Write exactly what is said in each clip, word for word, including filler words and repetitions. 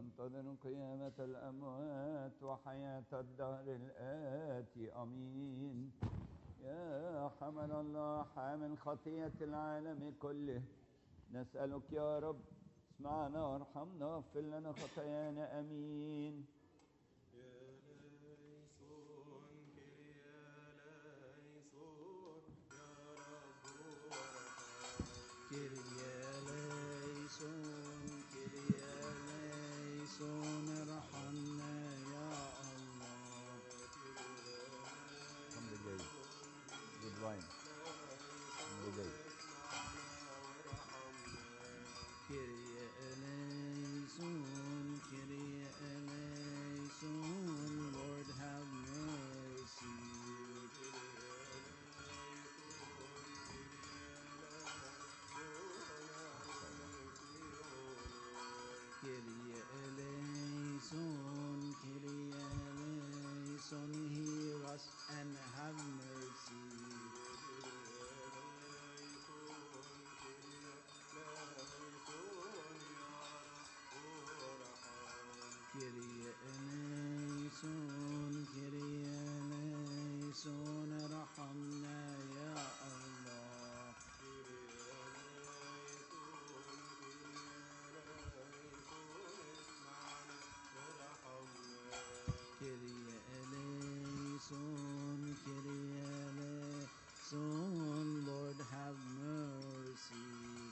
ننتظر قيامة الأموات وحياة الدهر الآتي. أمين. يا حمل الله حامل خطية العالم كله، نسألك يا رب اسمعنا وارحمنا واغفر لنا خطايانا. أمين. كرياليسون كرياليسون ارحمنا يا الله. الحمد لله. Good wine. الحمد لله. كرياليسون كرياليسون Lord have mercy. Kyrie eleison, Kyrie eleison, hear us and have mercy. Kyrie eleison, Kyrie eleison, ارحمنا يا الله. Kyrie eleison, Kyrie eleison, Lord have mercy.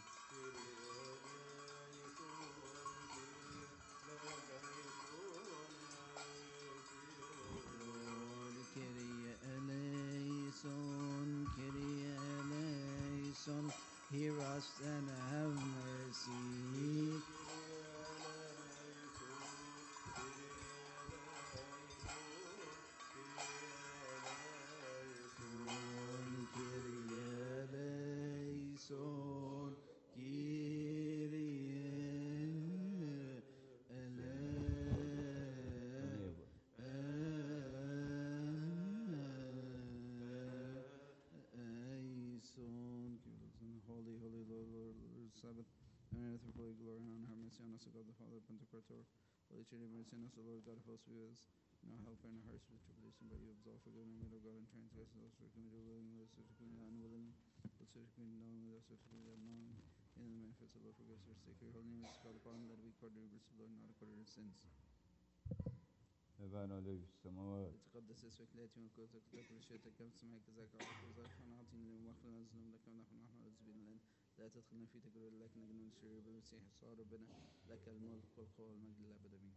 Lord, Kyrie eleison, Kyrie eleison, hear us and have mercy. Son, Kyrie eleison. Holy, holy Lord, Lord, Lord, Sabbath, and earth for holy glory and honor, have mercy on us, O God the Father, Pantocrator, Holy Trinity, mercy on us, O Lord God of hosts, with us. No help in our hearts with tribulation, but you absolve for good and made, O God, and transgress those who committed willingly, those who committed unwillingly, those who committed knowingly, those who committed unknowingly. In the manifest of Lord, forgive us our sake. Your holy name is called upon, that we according to the mercy of the Lord, not according to our sins. أبانا الذي في السماوات. تقدس اسمك، ليأتي ملكوتك، تكن مشيئتك كما في السماء كذلك على الأرض. وزادنا أعطينا اليوم واغفر لنا ذنوبنا كما نحن نحن الذين لنا، لا تدخلنا في تجربة لكن نجنا من الشرير بالمسيح يسوع ربنا، لك الملك والقوة والمجد للأبد آمين.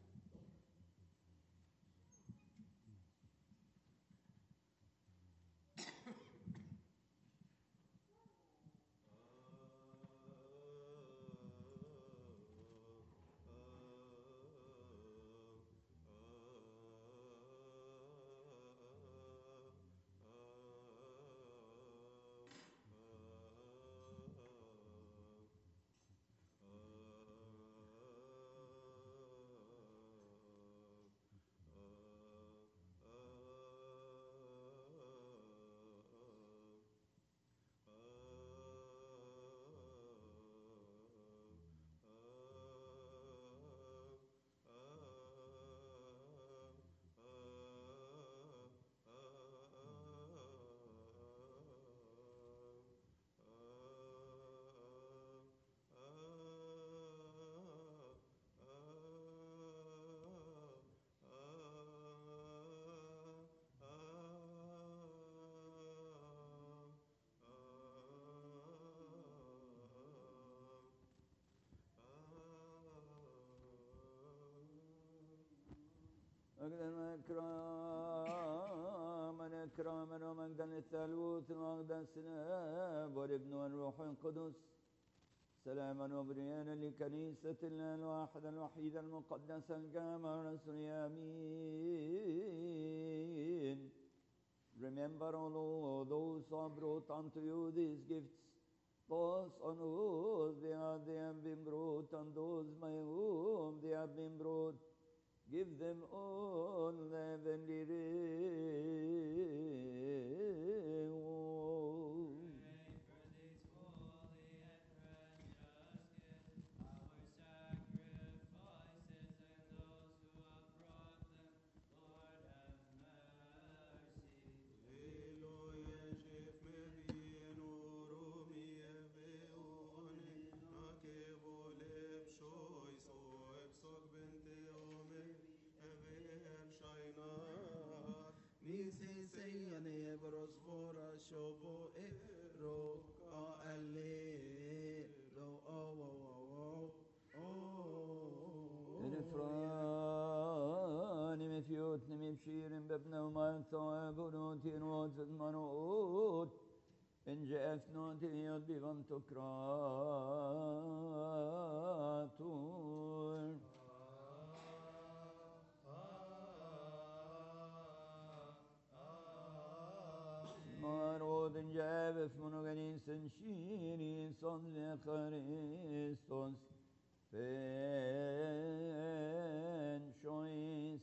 أقدم إكراما إكراما ومجدا للثالوث المقدس الآب والابن والروح القدس، سلاما وبريانا لكنيسة الله الواحدة الوحيدة المقدسة الجامعة الرسولية. آمين. Remember all those who have brought unto you these gifts, those on whose behalf they have been brought, and those by whom they have been brought. Give them all the heavenly reward. Pray for these holy and precious gifts, our sacrifices seyane brosfora shobo e ro alle lo oh oh oh إنفراني مفيوتني مبشير بابنا وما ثواب ونوتين وزد منوت إن جاءت نوتي يد بغن تكراتور مرود جابف منغني سنشيني صنع خريستوس فين شويس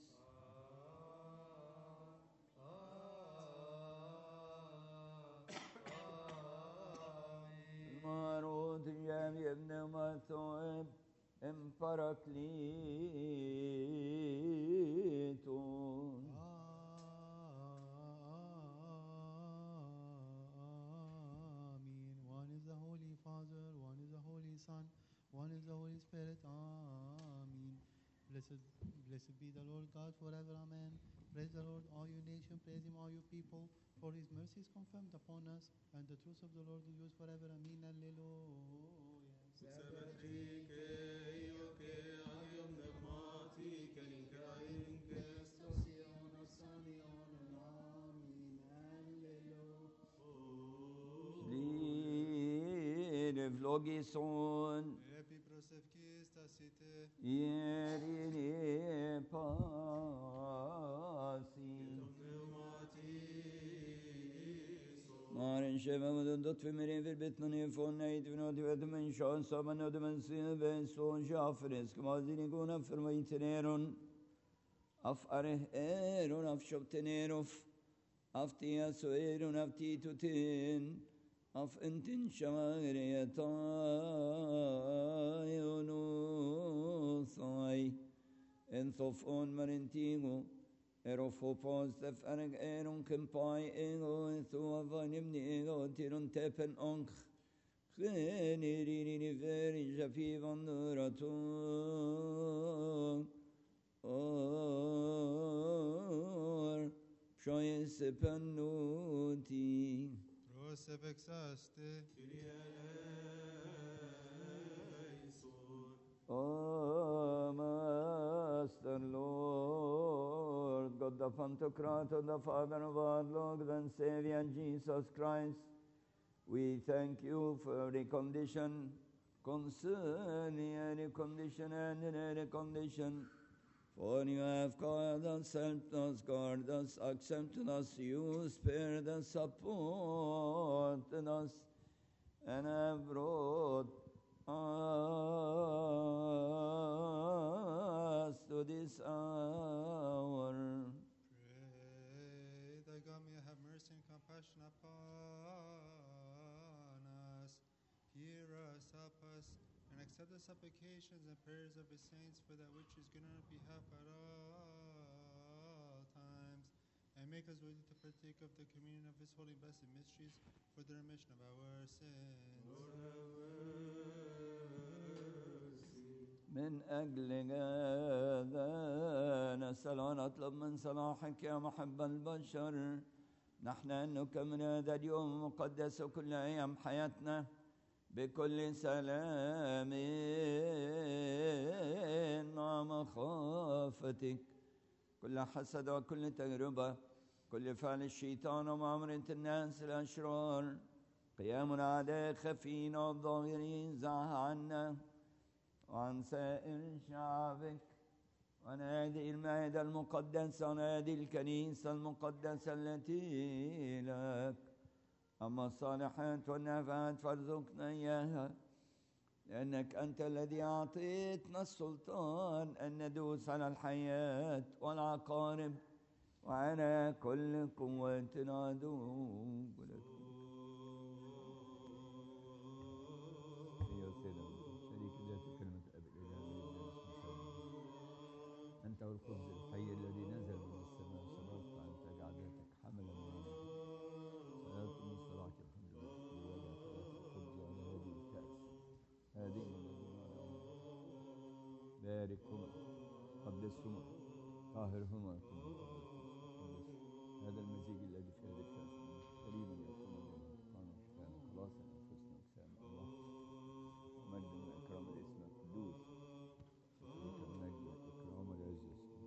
مرود جاب ابن مثوب امبراكليتون One is the Holy Father, one is the Holy Son, one is the Holy Spirit. Amen. Blessed, blessed be the Lord God forever. Amen. Praise the Lord, all you nations. Praise Him, all you people. For His mercy is confirmed upon us, and the truth of the Lord endures forever. Amen. Lide vlogison Epi prosevkis ta site. Ierine pasi Maren sheva med dot femere vir betnani fon neid vnod ved men shan saman od men sibe son jafres kmazini gona fermaiteron af are eron af shoptenerof af tia soeron af titutin af entin shamareyatayonu en thofon marentigo erofopos def arg eron kempai ego thuavanimni ego tirun tepen onk khenirini veri jafi vanduratu or shoyes pennuti Prosevexaste. Oh, Master Lord, God the Pantocrator, the Father of our Lord and Savior Jesus Christ, we thank you for every condition, concerning any condition and in any condition. For you have called us, helped us, guarded us, accepted us, you spared us, supported us, and have brought us to this hour. Pray that God may have mercy and compassion upon us. Hear us, help us, and accept the supplications and prayers of His saints for that which is good on our behalf at all times. And make us worthy to partake of the communion of His holy and blessed mysteries for the remission of our sins. من أجل هذا نسأل ونطلب من صلاحك يا محب البشر نحن أن نكمل هذا اليوم المقدس وكل أيام حياتنا بكل سلام مع مخافتك كل حسد وكل تجربة كل فعل الشيطان ومعاملة الناس الأشرار قيام الأعداء خفين والظاهرين زعها عنا وعن سائر شعبك وعن هذه المائدة المقدسة وعن هذه الكنيسة المقدسة التي لك أما الصالحات والنافعات فارزقنا إياها لأنك أنت الذي أعطيتنا السلطان أن ندوس على الحياة والعقارب وعلى كل قوة عدو لك أنت الخبز الحي الذي نزل من السماء صلاتك أن تجعل ذاتك حملا لنا صلاة من صلاة الحمد لله ولا ثلاثة الخبز على هذه الكأس هذه باركهما قدسهما طاهرهما قدس هذا المزيج الذي في هذه الكاس قريبا يكون اليوم سبحانه وتعالى خلاصا أنفسنا وكسام الله مجد وإكرام الاسم القدوس لك المجد والإكرام والعز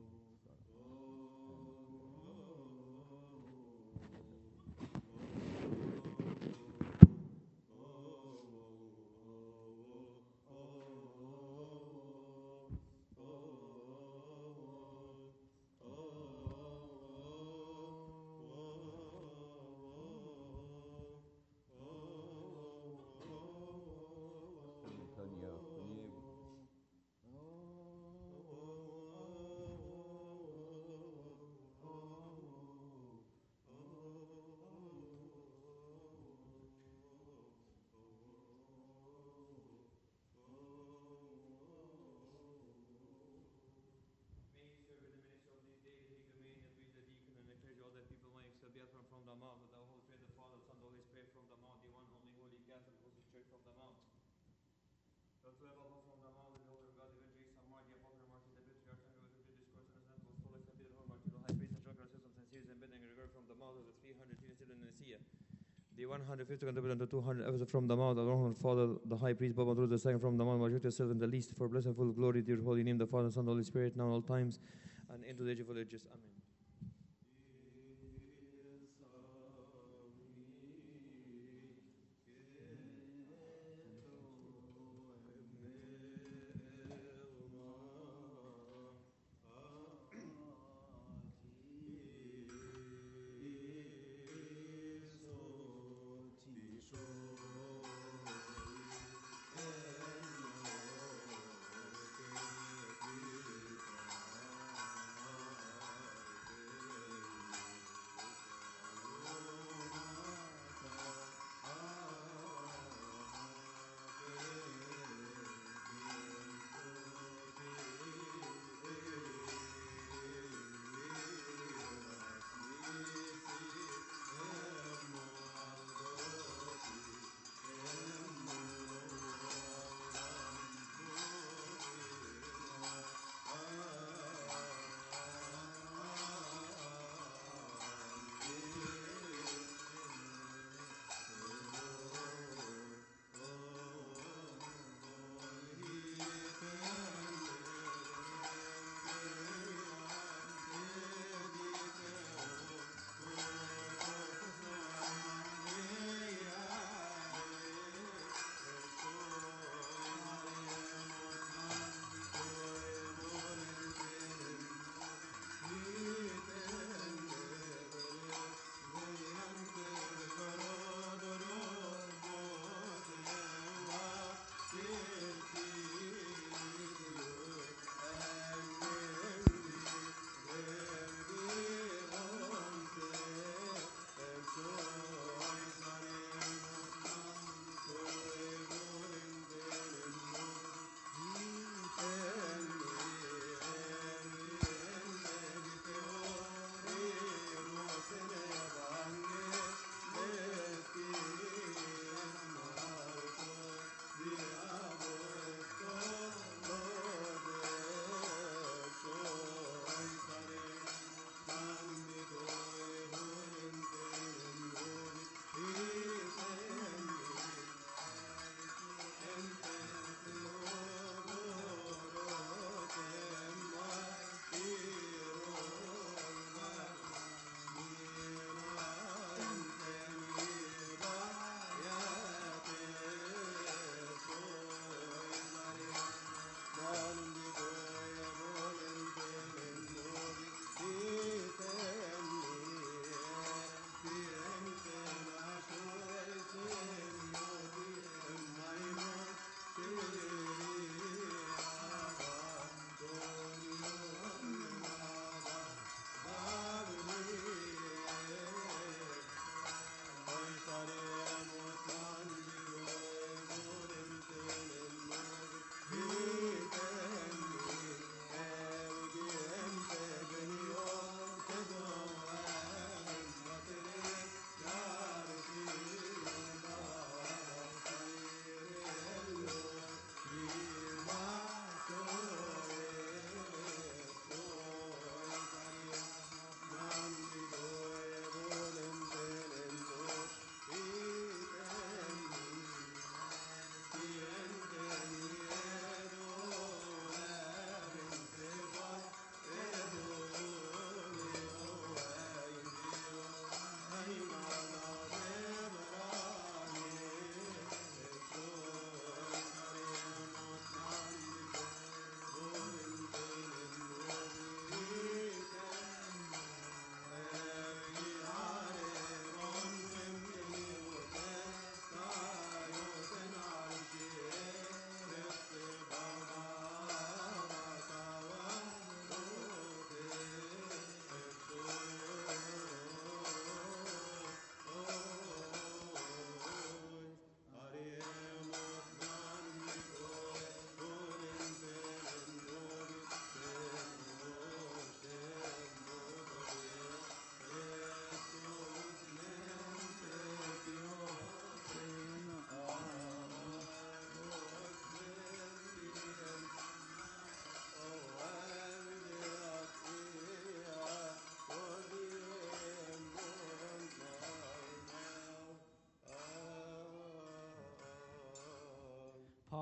From the mouth of the Holy Spirit, the Father, Son, the Holy Spirit, from the mouth, the one only holy Catholic, Holy Church, from the mouth. Whatsoever was from the mouth of the Lord God, the Virgin, some Marty, Apostle Martin, the Patriarch, and the discourse, and the Apostolic, and Peter, Martin, the High Priest, and John Christ, and series and bidding regard from the mouth of the three hundred twenty-seven in Nicaea. The one hundred fifty contributed to two hundred episodes from the mouth of the Roman Father, the High Priest, Bob Andrew the second from the mouth, Majority yourself in the least, for blessed and full glory, dear holy name, the Father, Son, the Holy Spirit, now all times, and into the age of all ages. Amen.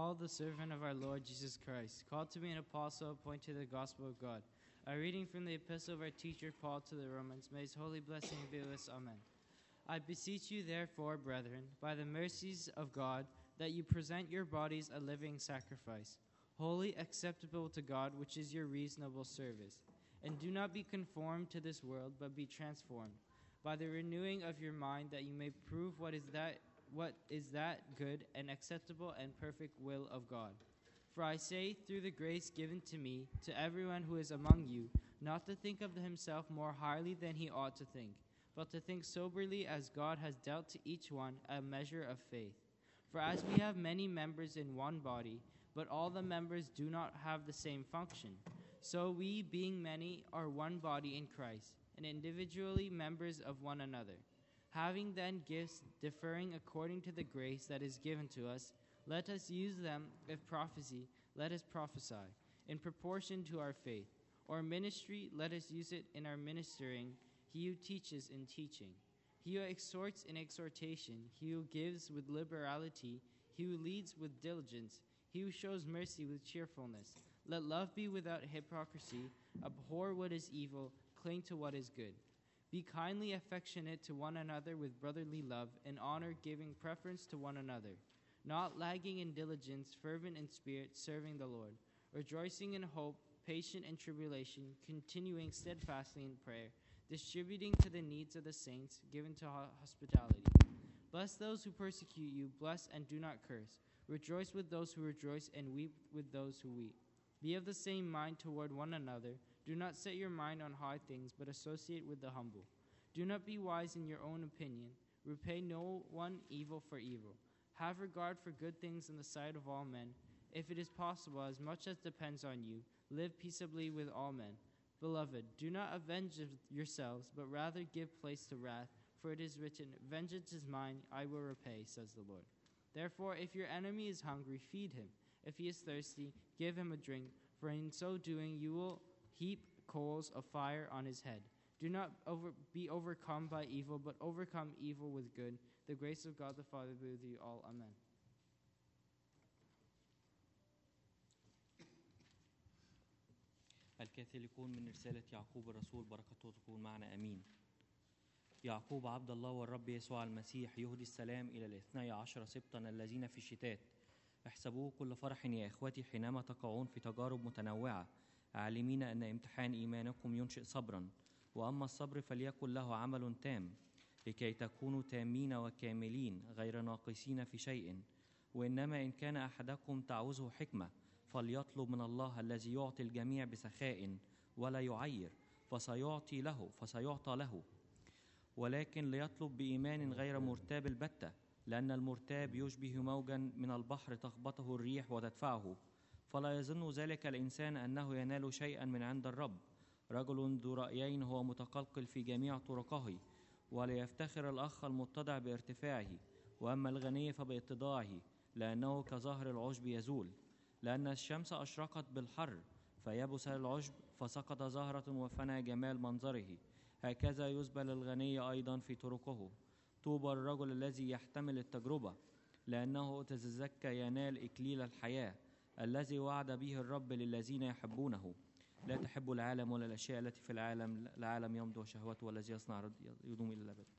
Paul, the servant of our Lord Jesus Christ, called to be an apostle, appointed to the gospel of God. A reading from the epistle of our teacher Paul to the Romans. May his holy blessing be with us. Amen. I beseech you, therefore, brethren, by the mercies of God, that you present your bodies a living sacrifice, holy, acceptable to God, which is your reasonable service. And do not be conformed to this world, but be transformed by the renewing of your mind, that you may prove what is that what is that good and acceptable and perfect will of God. For I say, through the grace given to me, to everyone who is among you, not to think of himself more highly than he ought to think, but to think soberly, as God has dealt to each one a measure of faith. For as we have many members in one body, but all the members do not have the same function, so we, being many, are one body in Christ, and individually members of one another. Having then gifts differing according to the grace that is given to us, let us use them. If prophecy, let us prophesy, in proportion to our faith. Or ministry, let us use it in our ministering, he who teaches in teaching, he who exhorts in exhortation, he who gives with liberality, he who leads with diligence, he who shows mercy with cheerfulness. Let love be without hypocrisy. Abhor what is evil, cling to what is good. Be kindly affectionate to one another with brotherly love, and honor, giving preference to one another, not lagging in diligence, fervent in spirit, serving the Lord, rejoicing in hope, patient in tribulation, continuing steadfastly in prayer, distributing to the needs of the saints, given to hospitality. Bless those who persecute you, bless and do not curse. Rejoice with those who rejoice, and weep with those who weep. Be of the same mind toward one another. Do not set your mind on high things, but associate with the humble. Do not be wise in your own opinion. Repay no one evil for evil. Have regard for good things in the sight of all men. If it is possible, as much as depends on you, live peaceably with all men. Beloved, do not avenge yourselves, but rather give place to wrath, for it is written, "Vengeance is mine, I will repay," says the Lord. Therefore, if your enemy is hungry, feed him. If he is thirsty, give him a drink, for in so doing you will heap coals of fire on his head. Do not over, be overcome by evil, but overcome evil with good. The grace of God the Father be with you all. Amen. الكاثوليكون من رسالة يعقوب الرسول، بركته تكون معنا أمين. يعقوب عبد الله والرب يسوع المسيح يهدي السلام إلى الاثني عشر سبطا الذين في الشتات. احسبوه كل فرح يا إخوتي حينما تقعون في تجارب متنوعة، عالمين أن امتحان إيمانكم ينشئ صبرا، وأما الصبر فليكن له عمل تام، لكي تكونوا تامين وكاملين غير ناقصين في شيء. وإنما إن كان أحدكم تعوزه حكمة، فليطلب من الله الذي يعطي الجميع بسخاء ولا يعير، فسيعطي له فسيعطى له. ولكن ليطلب بإيمان غير مرتاب البتة، لأن المرتاب يشبه موجا من البحر تخبطه الريح وتدفعه. فلا يظن ذلك الإنسان أنه ينال شيئا من عند الرب. رجل ذو رأيين هو متقلقل في جميع طرقه. وليفتخر الأخ المتضع بارتفاعه، وأما الغني فباتضاعه، لأنه كظهر العشب يزول. لأن الشمس أشرقت بالحر فيبس العشب، فسقط زهرة وفنى جمال منظره. هكذا يزبل الغني أيضا في طرقه. طوبى الرجل الذي يحتمل التجربة، لأنه تزكى ينال إكليل الحياة الذي وعد به الرب للذين يحبونه. لا تحبوا العالم ولا الأشياء التي في العالم. العالم يمضي وشهوته، والذي يصنع يدوم إلى الأبد.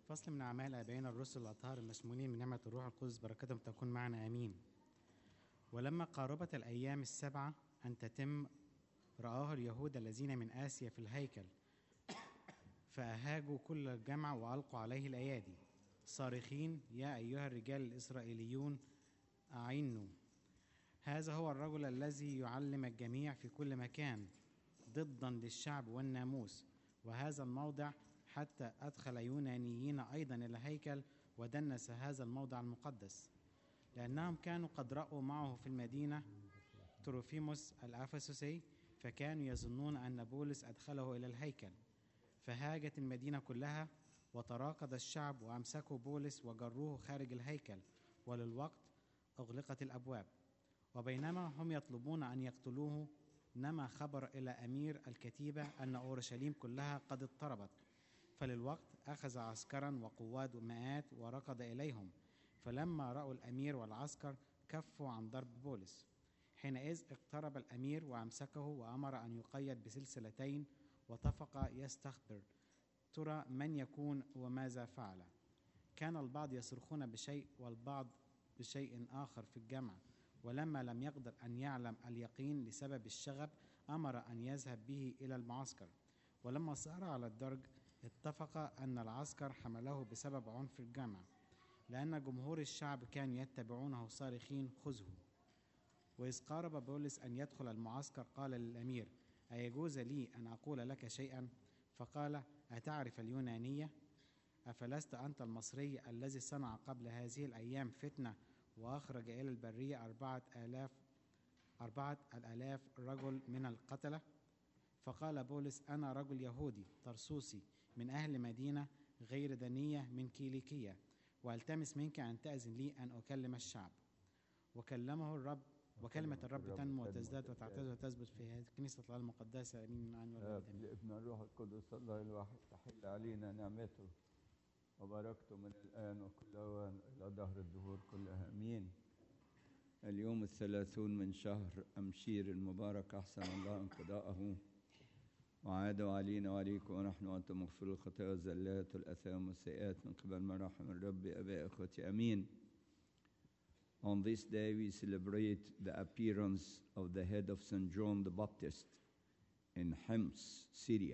فصل من أعمال آبائنا الرسل الأطهار المشمولين من نعمة الروح القدس، بركتهم تكون معنا آمين. ولما قاربت الأيام السبعة أن تتم، رآه اليهود الذين من آسيا في الهيكل، فأهاجوا كل الجمع وألقوا عليه الأيادي صارخين: يا أيها الرجال الإسرائيليون أعينوا، هذا هو الرجل الذي يعلم الجميع في كل مكان ضدا للشعب والناموس، وهذا الموضع حتى أدخل يونانيين أيضا إلى الهيكل ودنس هذا الموضع المقدس، لأنهم كانوا قد رأوا معه في المدينة تروفيموس الأفسسي، فكانوا يظنون أن بولس أدخله إلى الهيكل. فهاجت المدينة كلها وتراقد الشعب وأمسكوا بولس وجروه خارج الهيكل، وللوقت أغلقت الأبواب. وبينما هم يطلبون أن يقتلوه، نما خبر إلى أمير الكتيبة أن أورشليم كلها قد اضطربت، فللوقت أخذ عسكرا وقوات مئات وركض إليهم، فلما رأوا الأمير والعسكر كفوا عن ضرب بولس. حينئذ اقترب الأمير وأمسكه وأمر أن يقيد بسلسلتين، واتفق يستخبر ترى من يكون وماذا فعل. كان البعض يصرخون بشيء والبعض بشيء آخر في الجمع، ولما لم يقدر أن يعلم اليقين لسبب الشغب أمر أن يذهب به إلى المعسكر. ولما سار على الدرج اتفق أن العسكر حمله بسبب عنف الجمع، لأن جمهور الشعب كانوا يتبعونه صارخين: خذه. وإذ قارب بولس أن يدخل المعسكر قال للأمير: أيجوز لي أن أقول لك شيئا؟ فقال: أتعرف اليونانية؟ أفلست أنت المصري الذي صنع قبل هذه الأيام فتنة وأخرج إلى البرية أربعة آلاف أربعة الآلاف رجل من القتلة؟ فقال بولس: أنا رجل يهودي ترسوسي من أهل مدينة غير دنية من كيليكية، وألتمس منك أن تأذن لي أن أكلم الشعب. وكلمه الرب، وكلمة الرب تنمو وتزداد وتعتز وتثبت في هذه الكنيسة الله المقدسة. آمين. عن ابن الروح القدس الله الواحد تحل علينا نعمته وبركته من الآن وكل أوان إلى دهر الدهور كلها. آمين. اليوم الثلاثون من شهر أمشير المبارك، أحسن الله انقضاءه وعاد علينا وعليكم ونحن وأنتم مغفر الخطايا والزلات والأثام والسيئات من قبل مراحم الرب. أبائي أخوتي، آمين. On this day we celebrate the appearance of the head of Saint John the Baptist in Homs, Syria.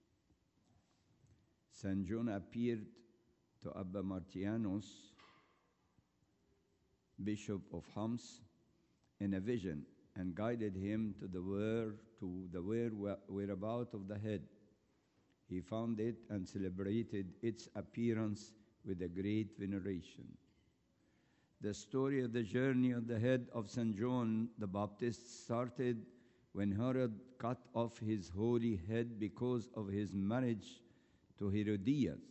Saint John appeared to Abba Martianus, Bishop of Homs, in a vision and guided him to the where to the where whereabout of the head. He found it and celebrated its appearance with a great veneration. The story of the journey of the head of Saint John the Baptist started when Herod cut off his holy head because of his marriage to Herodias,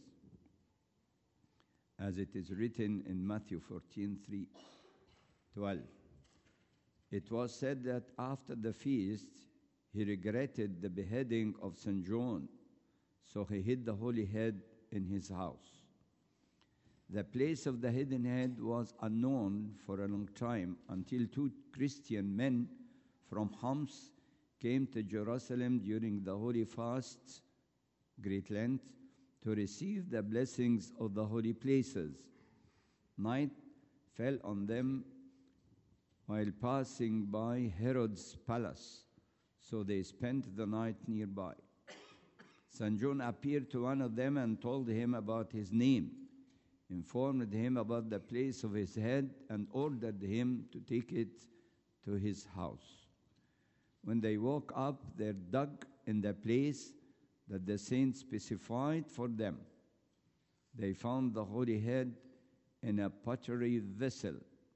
as it is written in Matthew fourteen, three, twelve. It was said that after the feast, he regretted the beheading of Saint John, so he hid the holy head in his house. The place of the hidden head was unknown for a long time until two Christian men from Homs came to Jerusalem during the holy fasts, Great Lent, to receive the blessings of the holy places. Night fell on them while passing by Herod's palace, so they spent the night nearby. Saint John appeared to one of them and told him about his name, informed him about the place of his head, and ordered him to take it to his house. When they woke up, they dug in the place that the saint specified for them. They found the holy head in a pottery vessel.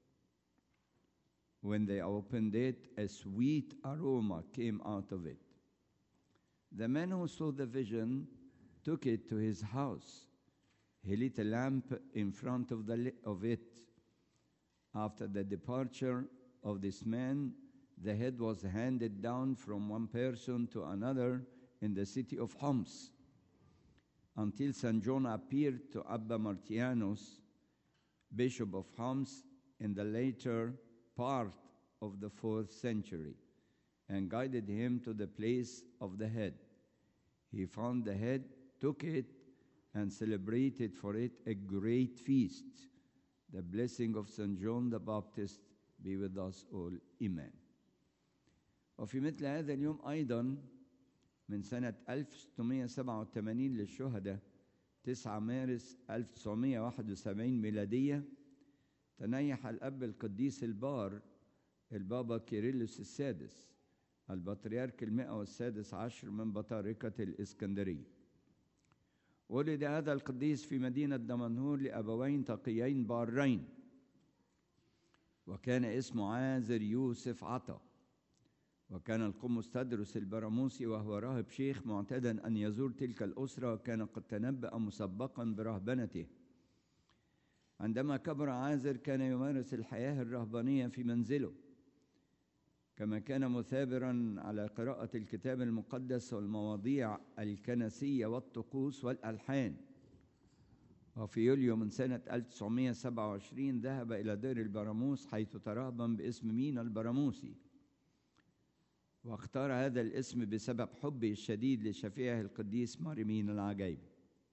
When they opened it, a sweet aroma came out of it. The man who saw the vision took it to his house. He lit a lamp in front of, the, of it. After the departure of this man, the head was handed down from one person to another in the city of Homs, until Saint John appeared to Abba Martianus, Bishop of Homs, in the later part of the fourth century, and guided him to the place of the head. He found the head, took it, and celebrated for it a great feast. The blessing of Saint John the Baptist be with us all. Amen. وفي مثل هذا اليوم أيضا من سنة ألف وستمائة وسبعة وثمانين للشهداء تسعة مارس ألف وتسعمائة وواحد وسبعين ميلادية تنيح الأب القديس البار البابا كيرلس السادس البطريرك المئة والسادس عشر من بطاركة الإسكندرية. ولد هذا القديس في مدينة دمنهور لأبوين تقيين بارين، وكان اسمه عازر يوسف عطا، وكان القمص تدرس البراموسي وهو راهب شيخ معتادا أن يزور تلك الأسرة، وكان قد تنبأ مسبقا برهبنته. عندما كبر عازر كان يمارس الحياة الرهبانية في منزله، كما كان مثابرا على قراءة الكتاب المقدس والمواضيع الكنسية والطقوس والألحان. وفي يوليو من سنة ألف وتسعمائة وسبعة وعشرين ذهب إلى دير البراموس حيث ترهبن باسم مينا البراموسي، واختار هذا الاسم بسبب حبه الشديد لشفيعه القديس ماري مينا العجيبي.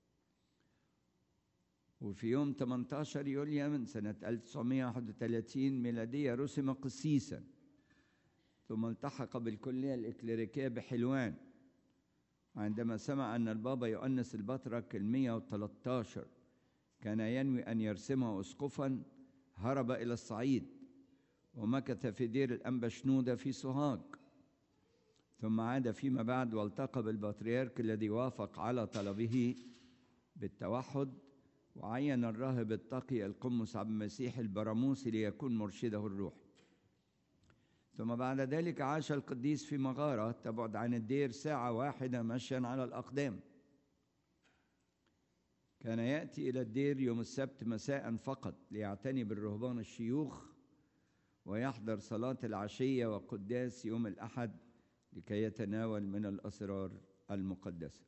وفي يوم ثمانية عشر يوليو من سنة ألف وتسعمائة وواحد وثلاثين ميلادية رسم قسيسا، ثم التحق بالكلية الإكليريكية بحلوان. عندما سمع أن البابا يؤنس البطرك المئة وثلاثة عشر كان ينوي أن يرسمه أسقفا، هرب إلى الصعيد ومكث في دير الأنبا شنودة في سوهاج، ثم عاد فيما بعد والتقى بالبطريرك الذي وافق على طلبه بالتوحد، وعين الراهب التقي القمص عبد المسيح البراموسي ليكون مرشده الروحي. ثم بعد ذلك عاش القديس في مغارة تبعد عن الدير ساعة واحدة مشيا على الأقدام. كان يأتي إلى الدير يوم السبت مساء فقط ليعتني بالرهبان الشيوخ، ويحضر صلاة العشية وقداس يوم الأحد لكي يتناول من الأسرار المقدسة.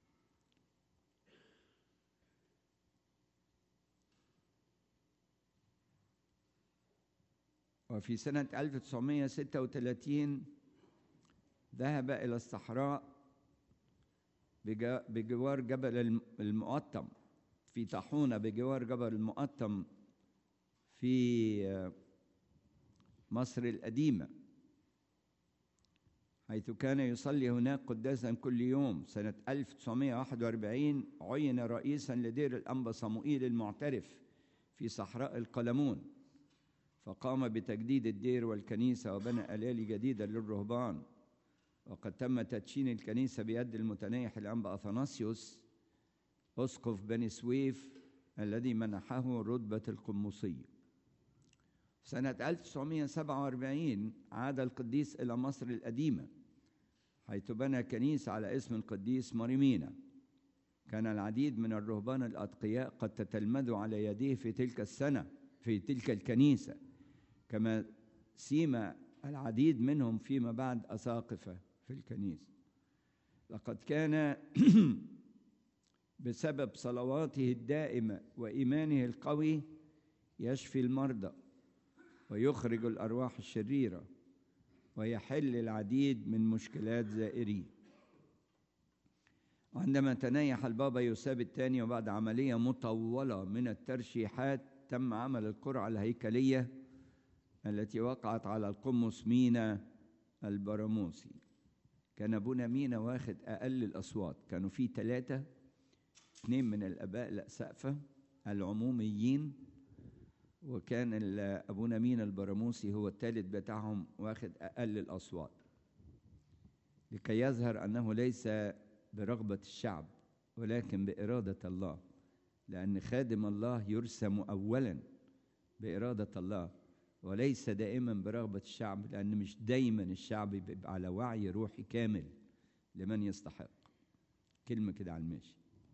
وفي سنة ألف وتسعمائة وستة وثلاثين ذهب إلى الصحراء بجوار جبل المقطم في طاحونة بجوار جبل المقطم في مصر القديمة، حيث كان يصلي هناك قداسا كل يوم. سنة ألف وتسعمائة وواحد وأربعين عين رئيسا لدير الأنبا صموئيل المعترف في صحراء القلمون، فقام بتجديد الدير والكنيسة وبنى ألالي جديدة للرهبان. وقد تم تدشين الكنيسة بيد المتنيح الأنبا أثناسيوس أسقف بني سويف الذي منحه رتبة القمصية. سنة ألف وتسعمائة وسبعة وأربعين عاد القديس إلى مصر القديمة، حيث بنى كنيسة على اسم القديس ماري مينا. كان العديد من الرهبان الأتقياء قد تتلمذوا على يديه في تلك السنة في تلك الكنيسة، كما سيما العديد منهم فيما بعد أساقفة في الكنيسة. لقد كان بسبب صلواته الدائمة وإيمانه القوي يشفي المرضى ويخرج الأرواح الشريرة ويحل العديد من مشكلات زائرين. عندما تنيح البابا يوساب الثاني وبعد عملية مطولة من الترشيحات تم عمل القرعة الهيكلية التي وقعت على القمص مينا البراموسي. كان أبونا مينا واخد أقل الأصوات، كانوا في ثلاثة، اثنين من الآباء الأسقفة العموميين، وكان أبونا مينا البراموسي هو الثالث بتاعهم واخد أقل الأصوات، لكي يظهر أنه ليس برغبة الشعب ولكن بإرادة الله، لأن خادم الله يرسم أولا بإرادة الله وليس دائما برغبة الشعب، لأن مش دايما الشعب بيبقى على وعي روحي كامل لمن يستحق. كلمة كده على الماشي.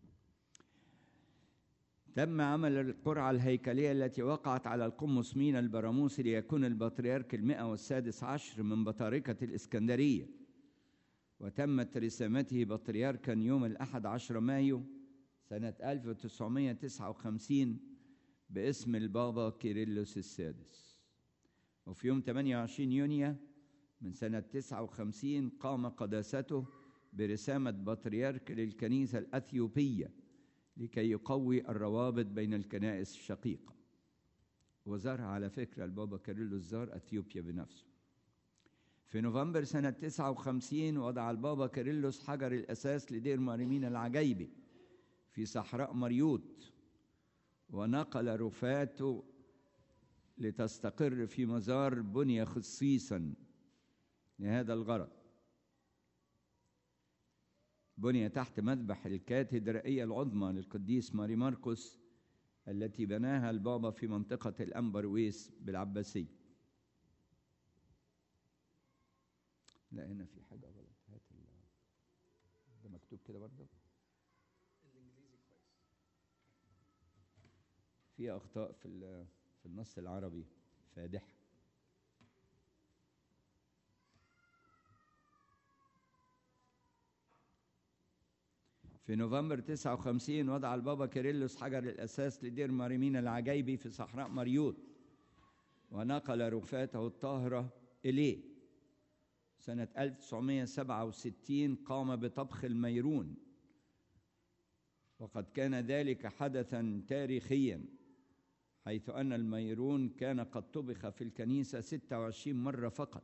تم عمل القرعة الهيكلية التي وقعت على القمص مينا البراموسي ليكون البطريرك المئة والسادس عشر من بطاركة الإسكندرية، وتمت رسامته بطريركا يوم الأحد عشر مايو سنة ألف وتسعمائة وتسعة وخمسين باسم البابا كيرلس السادس. وفي يوم ثمانية وعشرين يونيو من سنة تسعة وخمسين قام قداسته برسامة بطريرك للكنيسة الأثيوبية لكي يقوي الروابط بين الكنائس الشقيقة. وزارها على فكرة البابا كيرلس زار أثيوبيا بنفسه. في نوفمبر سنة تسعة وخمسين وضع البابا كيرلس حجر الأساس لدير ماريمين العجيبي في صحراء مريوط، ونقل رفاته لتستقر في مزار بني خصيصا لهذا الغرض. بني تحت مذبح الكاتدرائية العظمى للقديس ماري مرقس التي بناها البابا في منطقة الأنبرويس بالعباسية. لا هنا في حاجة غلط، هات ده مكتوب كده برضه الانجليزي كويس. في أخطاء في في النص العربي فادحة. في نوفمبر تسعة وخمسين وضع البابا كيرلس حجر الأساس لدير ماريمين العجيبي في صحراء مريوط، ونقل رفاته الطاهرة إليه. سنة ألف وتسعمائة وسبعة وستين قام بطبخ الميرون، وقد كان ذلك حدثا تاريخيا، حيث أن الميرون كان قد طبخ في الكنيسة ستة وعشرين مرة فقط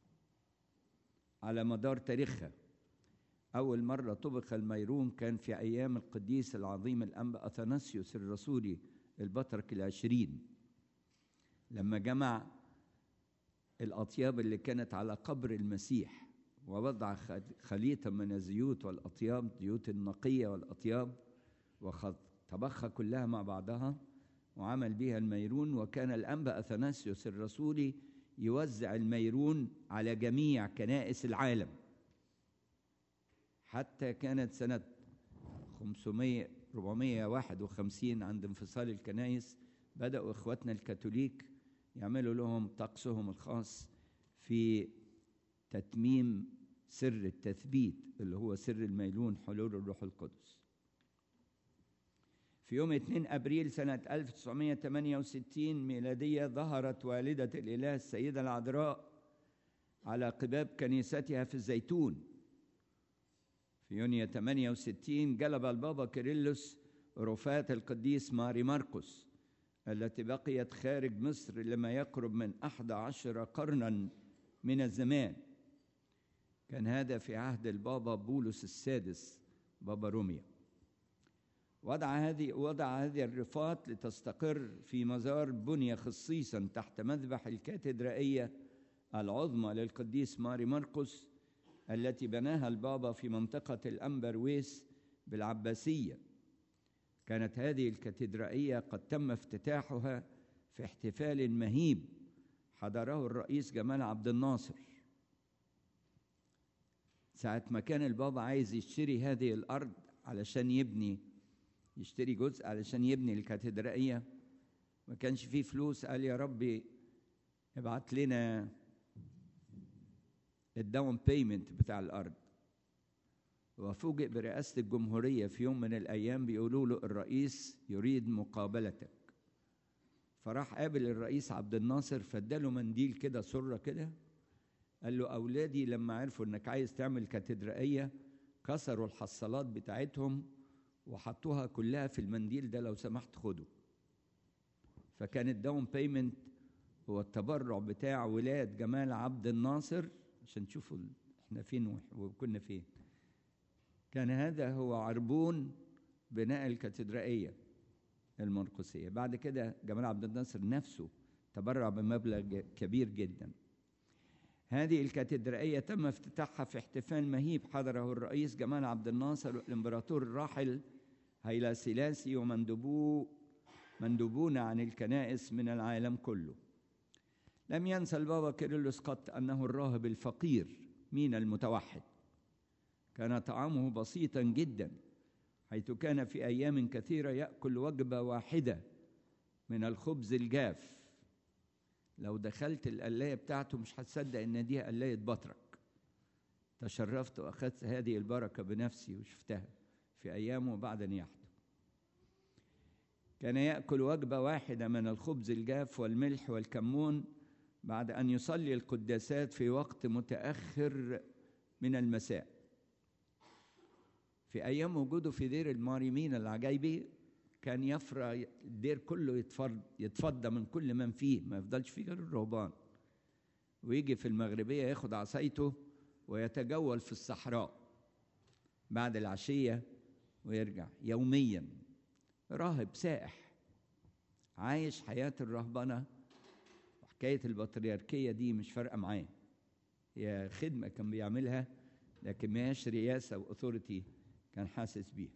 على مدار تاريخها. أول مرة طبخ الميرون كان في أيام القديس العظيم الأنبا أثناسيوس الرسولي البطرك العشرين، لما جمع الأطياب اللي كانت على قبر المسيح ووضع خليطة من الزيوت والأطياب، زيوت النقية والأطياب، وطبخها كلها مع بعضها وعمل بها الميرون. وكان الأنبا أثناسيوس الرسولي يوزع الميرون على جميع كنائس العالم، حتى كانت سنة خمسمائة أربعمائة وواحد وخمسين عند انفصال الكنائس بدأوا إخواتنا الكاثوليك يعملوا لهم طقسهم الخاص في تتميم سر التثبيت اللي هو سر الميلون، حلول الروح القدس. في يوم اثنين أبريل سنة ألف وتسعمائة وثمانية وستين ميلادية ظهرت والدة الإله السيدة العذراء على قباب كنيستها في الزيتون. في يونيو ثمانية وستين جلب البابا كيرلس رفات القديس ماري مرقس التي بقيت خارج مصر لما يقرب من أحد عشر قرنا من الزمان. كان هذا في عهد البابا بولس السادس بابا روميا. وضع هذه وضع هذه الرفات لتستقر في مزار بني خصيصا تحت مذبح الكاتدرائية العظمى للقديس ماري مرقس التي بناها البابا في منطقة الأنبرويس بالعباسية. كانت هذه الكاتدرائية قد تم افتتاحها في احتفال مهيب حضره الرئيس جمال عبد الناصر ساعة ما كان البابا عايز يشتري هذه الأرض علشان يبني يشتري جزء علشان يبني الكاتدرائية. ما كانش فيه فلوس، قال يا ربي ابعت لنا الداون بيمنت بتاع الأرض. وفوجئ برئاسة الجمهورية في يوم من الأيام بيقولوا له الرئيس يريد مقابلتك. فراح قابل الرئيس عبد الناصر فاداله منديل كده سرة كده، قال له أولادي لما عرفوا إنك عايز تعمل كاتدرائية كسروا الحصالات بتاعتهم وحطوها كلها في المنديل ده، لو سمحت خده. فكان الداون بيمنت هو التبرع بتاع ولاد جمال عبد الناصر، عشان تشوفوا احنا فين وكنا فين. كان هذا هو عربون بناء الكاتدرائية المرقسية. بعد كده جمال عبد الناصر نفسه تبرع بمبلغ كبير جدا. هذه الكاتدرائية تم افتتاحها في احتفال مهيب حضره الرئيس جمال عبد الناصر والإمبراطور الراحل هيلا سيلاسي ومندوبو مندوبون عن الكنائس من العالم كله. لم ينسى البابا كيرلس قط أنه الراهب الفقير من المتوحد. كان طعامه بسيطا جدا، حيث كان في أيام كثيرة يأكل وجبة واحدة من الخبز الجاف. لو دخلت القلاية بتاعته مش هتصدق إن دي قلاية بطرك. تشرفت وأخذت هذه البركة بنفسي وشفتها في أيامه بعد نياحته. كان يأكل وجبة واحدة من الخبز الجاف والملح والكمون بعد أن يصلي القداسات في وقت متأخر من المساء. في أيام وجوده في دير الماريمين العجايبي كان يفرى الدير كله يتفض يتفضى من كل من فيه، ما يفضلش فيه غير الرهبان، ويجي في المغربية ياخد عصايته ويتجول في الصحراء بعد العشية ويرجع يوميا. راهب سائح عايش حياة الرهبنة، وحكاية البطريركية دي مش فارقة معاه، هي خدمة كان بيعملها لكن ما هيش رياسة وأثوريتي كان حاسس بيها.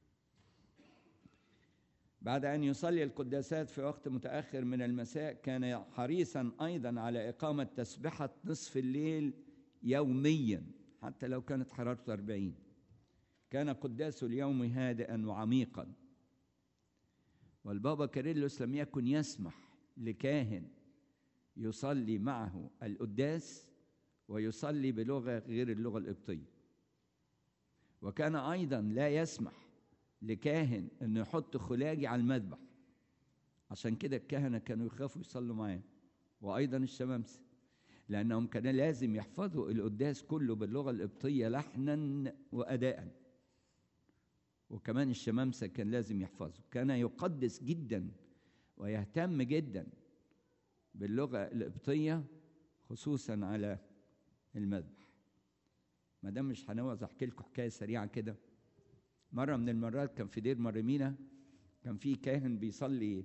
بعد أن يصلي القداسات في وقت متأخر من المساء كان حريصا أيضا على إقامة تسبحة نصف الليل يوميا حتى لو كانت حرارته أربعين. كان قداس اليوم هادئا وعميقا. والبابا كيرلس لم يكن يسمح لكاهن يصلي معه القداس ويصلي بلغة غير اللغة القبطية، وكان أيضا لا يسمح لكاهن أنه يحط خلاجي على المذبح، عشان كده الكهنة كانوا يخافوا يصلوا معاه، وأيضا الشمامسة، لأنهم كان لازم يحفظوا القداس كله باللغة القبطية لحنا وأداء، وكمان الشمامسة كان لازم يحفظوا. كان يقدس جدا ويهتم جدا باللغة القبطية خصوصا على المذبح. ما دام مش هنوز احكي لكم حكايه سريعه كده. مره من المرات كان في دير مريمينا كان في كاهن بيصلي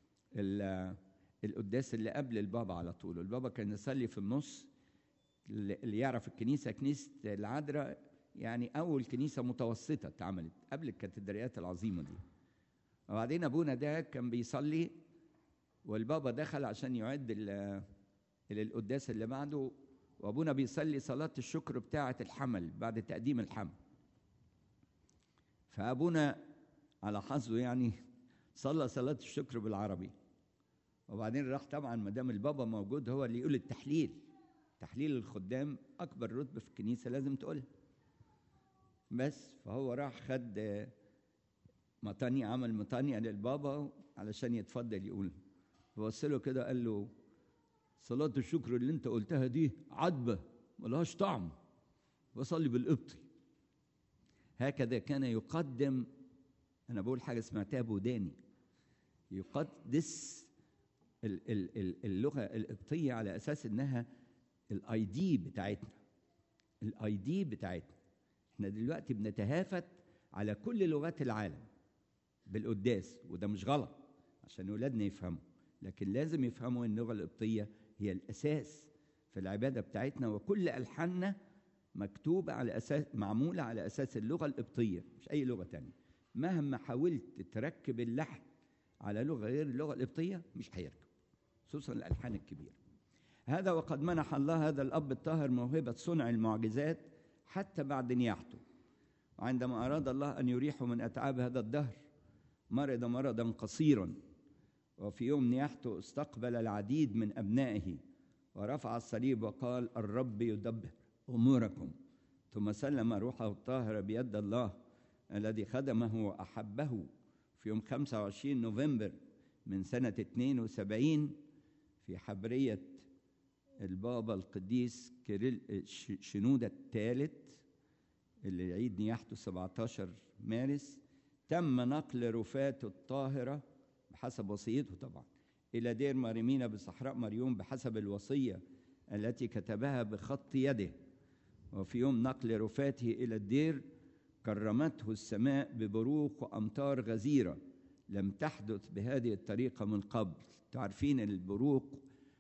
القداس اللي قبل البابا على طول، البابا كان يصلي في النص. اللي يعرف الكنيسه كنيسه العذراء يعني اول كنيسه متوسطه اتعملت قبل الكاتدرائيات العظيمه دي. وبعدين ابونا ده كان بيصلي والبابا دخل عشان يعد القداس اللي بعده، وابونا بيصلي صلاه الشكر بتاعه الحمل بعد تقديم الحمل. فابونا على حظه يعني صلى صلاه الشكر بالعربي، وبعدين راح طبعا ما دام البابا موجود هو اللي يقول التحليل. تحليل الخدام اكبر رتبه في الكنيسه لازم تقولها. بس فهو راح خد مطانية، عمل مطانية للبابا علشان يتفضل يقول. فبص له كده قال له صلاة الشكر اللي انت قلتها دي عدبة ملهاش طعم، بصلي بالقبطي. هكذا كان يقدم، انا بقول حاجة سمعتها بوداني، يقدس اللغة القبطية على اساس انها الاي دي بتاعتنا، الاي دي بتاعتنا. احنا دلوقتي بنتهافت على كل لغات العالم بالقداس، وده مش غلط عشان اولادنا يفهموا، لكن لازم يفهموا ان اللغه القبطيه هي الاساس في العباده بتاعتنا، وكل الحاننا مكتوبه على اساس معموله على اساس اللغه القبطيه مش اي لغه تانية. مهما حاولت تركب اللحن على لغه غير اللغه القبطيه مش هيركب، خصوصا الالحان الكبيره. هذا وقد منح الله هذا الاب الطاهر موهبه صنع المعجزات حتى بعد نياحته. وعندما اراد الله ان يريحه من اتعاب هذا الدهر مرض مرضا قصيرا، وفي يوم نياحته استقبل العديد من أبنائه ورفع الصليب وقال الرب يدبر أموركم، ثم سلم روحه الطاهر بيد الله الذي خدمه وأحبه في يوم خمسة وعشرين نوفمبر من سنة اثنين وسبعين في حبرية البابا القديس كيرل شنودة الثالث اللي يعيد نياحته سبعة عشر مارس. تم نقل رفاته الطاهرة بحسب وصيته طبعا إلى دير مريمينا بصحراء مريوم بحسب الوصية التي كتبها بخط يده. وفي يوم نقل رفاته إلى الدير كرمته السماء ببروق وأمطار غزيرة لم تحدث بهذه الطريقة من قبل. تعرفين البروق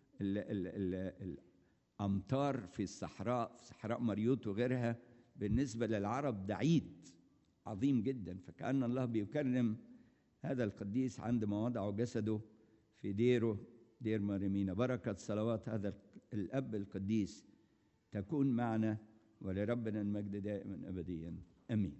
الأمطار في الصحراء في صحراء مريوط وغيرها بالنسبة للعرب ده عيد عظيم جدا، فكأن الله بيكرم هذا القديس عندما وضعوا جسده في ديره دير مريمينا. بركة صلوات هذا الأب القديس تكون معنا، ولربنا المجد دائما أبديا آمين.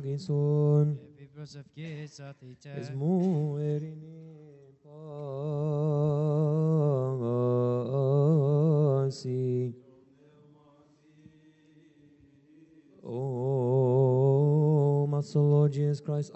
logison Biblos of Gesa Theta. es muerini pasi. Oh, Master Lord Jesus Christ,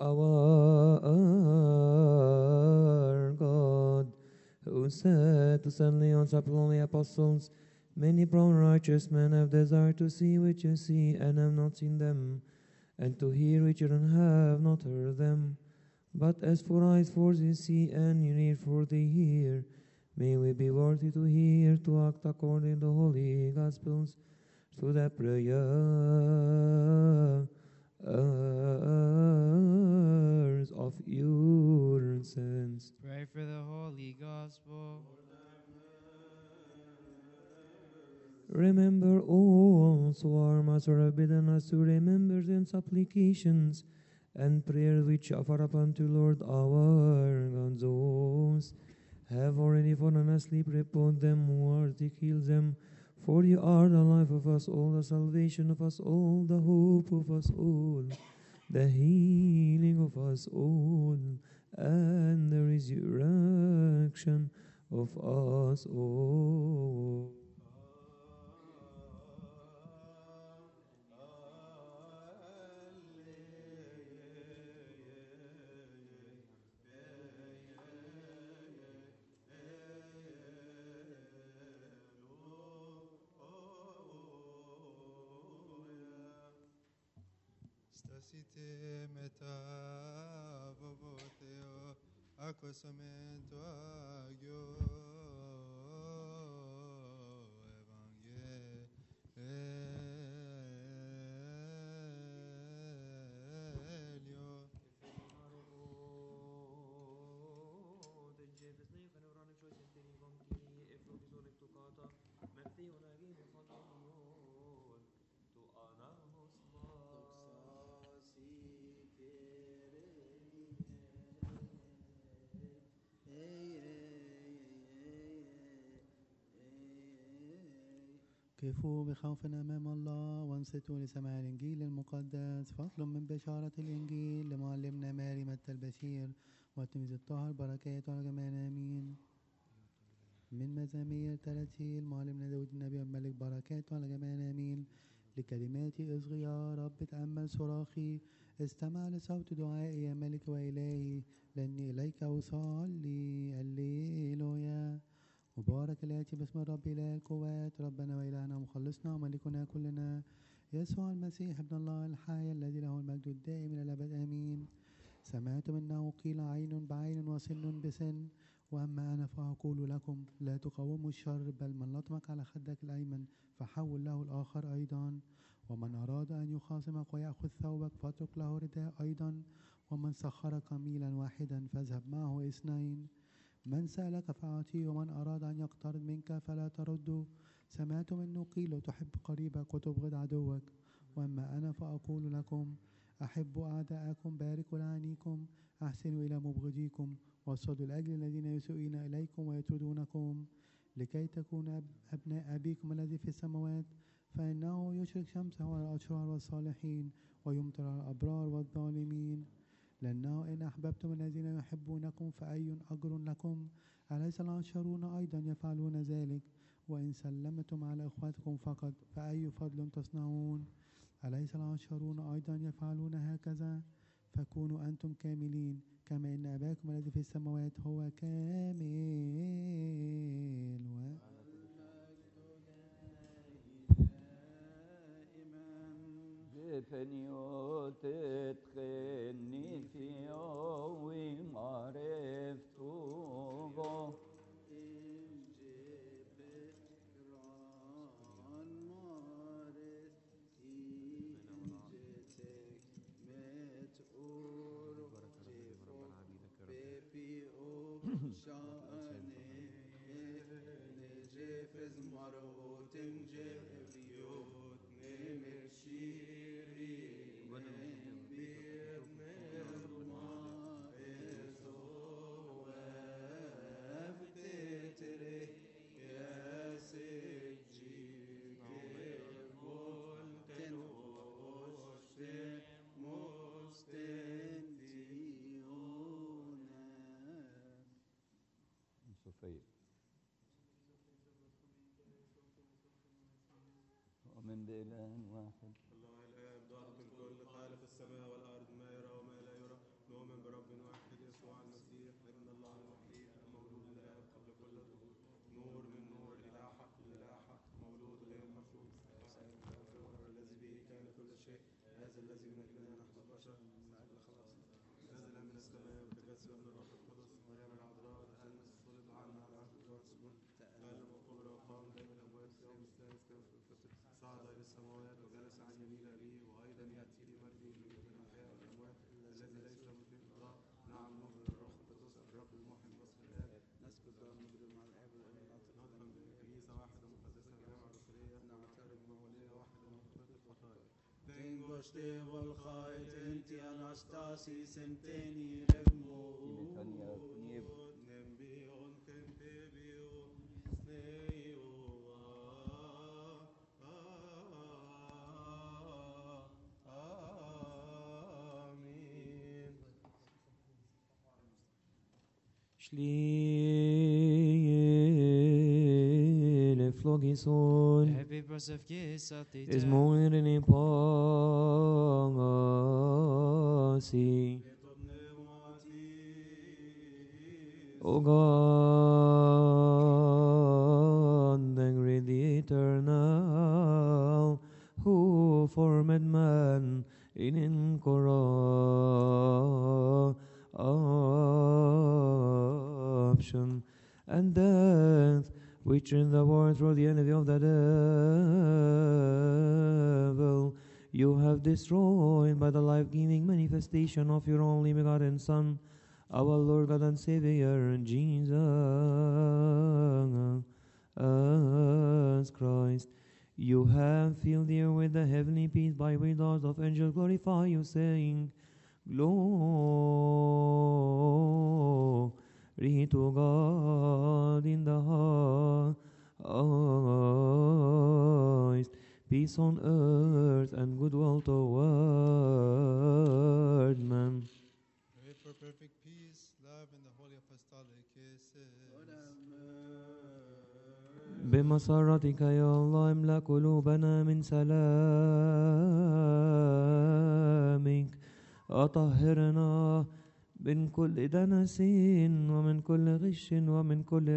our God, who said to Saint Leon's lonely apostles, many brown righteous men have desired to see which you see and have not seen them, and to hear which you have not heard them. But as for eyes for they see and you need for they hear, may we be worthy to hear, to act according to the holy Gospels, through the prayers of your saints. Pray for the Holy Gospel. Remember also our Master have bidden us to remember in supplications and prayers which offer up unto Lord our God. Those have already fallen asleep, report them, ward, heal them. For you are the life of us all, the salvation of us all, the hope of us all, the healing of us all, and the resurrection of us all. Stasite meta vovoteo accosamento agio evangelio. كفوا بخوف أمام الله وانصتوا لسماع الإنجيل المقدس. فصل من بشارة الإنجيل لمعلمنا ماري متى البشير والتلميذ الطاهر بركات على جميعنا آمين. من مزامير تراتيل معلمنا داود النبي والملك بركات على جميعنا آمين. لكلماتي اصغي يا رب، تأمل صراخي، استمع لصوت دعائي يا ملك وإلهي، لأني إليك أصلي. هللويا. مبارك الآتي باسم الرب إله القوات، ربنا وإلهنا ومخلصنا وملكنا كلنا يسوع المسيح ابن الله الحي الذي له المجد الدائم إلى الأبد آمين. سمعت منه قيل عين بعين وسن بسن، وأما أنا فأقول لكم لا تقاوموا الشر، بل من لطمك على خدك الأيمن فحول له الآخر أيضا. ومن أراد أن يخاصمك ويأخذ ثوبك فاترك له رداء أيضا. ومن سخرك ميلا واحدا فاذهب معه اثنين. من سألك فأعطيه، ومن أراد أن يقترض منك فلا ترده. سمعت منه قيل تحب قريبك وتبغض عدوك. وأما أنا فأقول لكم أحبوا أعداءكم، باركوا لعنيكم، أحسنوا إلى مبغضيكم، واصفدوا لأجل الذين يسوءون إليكم ويطردونكم، لكي تكونوا أبناء أبيكم الذي في السماوات. فإنه يشرق شمسه على الأشرار والصالحين ويمطر على الأبرار والظالمين. لأنه إن أحببتم الذين يحبونكم فأي أجر لكم؟ أليس العشرون أيضا يفعلون ذلك؟ وإن سلمتم على إخوتكم فقط فأي فضل تصنعون؟ أليس العشرون أيضا يفعلون هكذا؟ فكونوا أنتم كاملين كما إن أباكم الذي في السماوات هو كامل. فنيوت تخني في يوم معرفتو فيا. ومن بإله واحد الله الآب ضابط الكل خالق السماء والأرض ما يرى وما لا يرى نؤمن برب واحد يسوع المسيح ابن الله الوحيد المولود من الآب قبل كل الظهور نور من نور إله حق من إله حق مولود غير مخلوق الذي به كان كل شيء هذا الذي من أجلنا نحن البشر ساعد خلاصنا نزل من السماء وتجسد من الروح القدس مريم العذراء وتأنس صلب عنا على عهد الرسول تألم وقبر وقام بين الأموات في يوم الثالث كان في الفتح صعد إلى السماوات وجلس عن يمين أبيه وأيضا يأتي لمجده ليحيي الأحياء والأموات الذي ليس له مثيل الله نعم نؤمن بالروح القدس الرب المحيي المصر الآب نسكت ونجري مع الآب والابن ندخل بكنيسة واحدة مقدسة جامعة رسولية نعترف بمولية واحدة من خطية الخطايا Tengoste volchait enti anastasi senteni remo nembion kempebio sneo amen Schliele flogison Happy Joseph Gesati is moirin in pasi. O God, the great, the eternal, who formed man in incorruption, and death, which in the world through the envy of the devil, you have destroyed by the life-giving manifestation of your only begotten Son, our Lord God and Savior, Jesus Christ. You have filled the air with the heavenly peace, by which thousands of angels glorify you, saying, Glory to God in the highest, peace on earth and goodwill toward men. Pray for perfect peace, love, and the holy apostolic kisses. بمسرتك يا الله املأ قلوبنا من سلامك، أطهرنا من كل دنس ومن كل غش ومن كل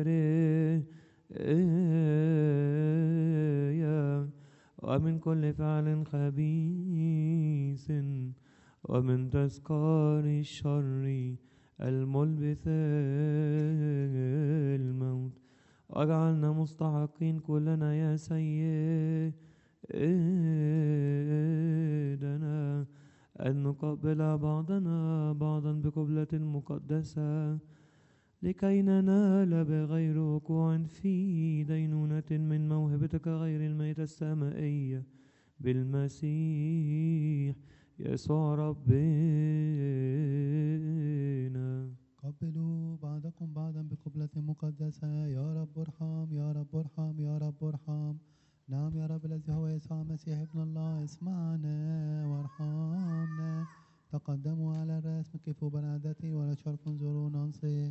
رياء ومن كل فعل خبيث ومن تذكار الشر الملبث الموت. واجعلنا مستحقين كلنا يا سيدنا أن نقبل بعضنا بعضا بقبلة مقدسة، لكي ننال بغير وقوع في دينونة من موهبتك غير الميتة السمائية بالمسيح يسوع ربنا. قبلوا بعضكم بعضا بقبلة مقدسة. يا رب ارحم، يا رب ارحم، يا رب ارحم. نعم يا رب الذي هو يسوع المسيح ابن الله، اسمعنا وارحمنا. تقدموا على الرسم، كفوا بنادتي ولا شرق انظروا ننصت.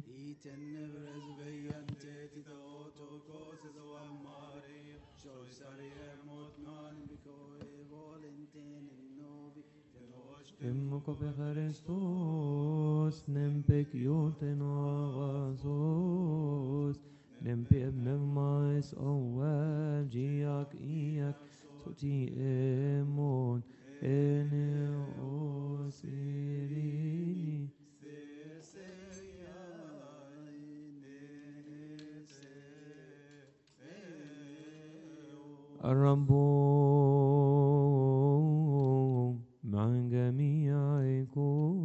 Emmo per Christus, nempe kioten avasos, nempe pneumais oel, giac iacsoti emon, ene osirini. الرب مع جميعكم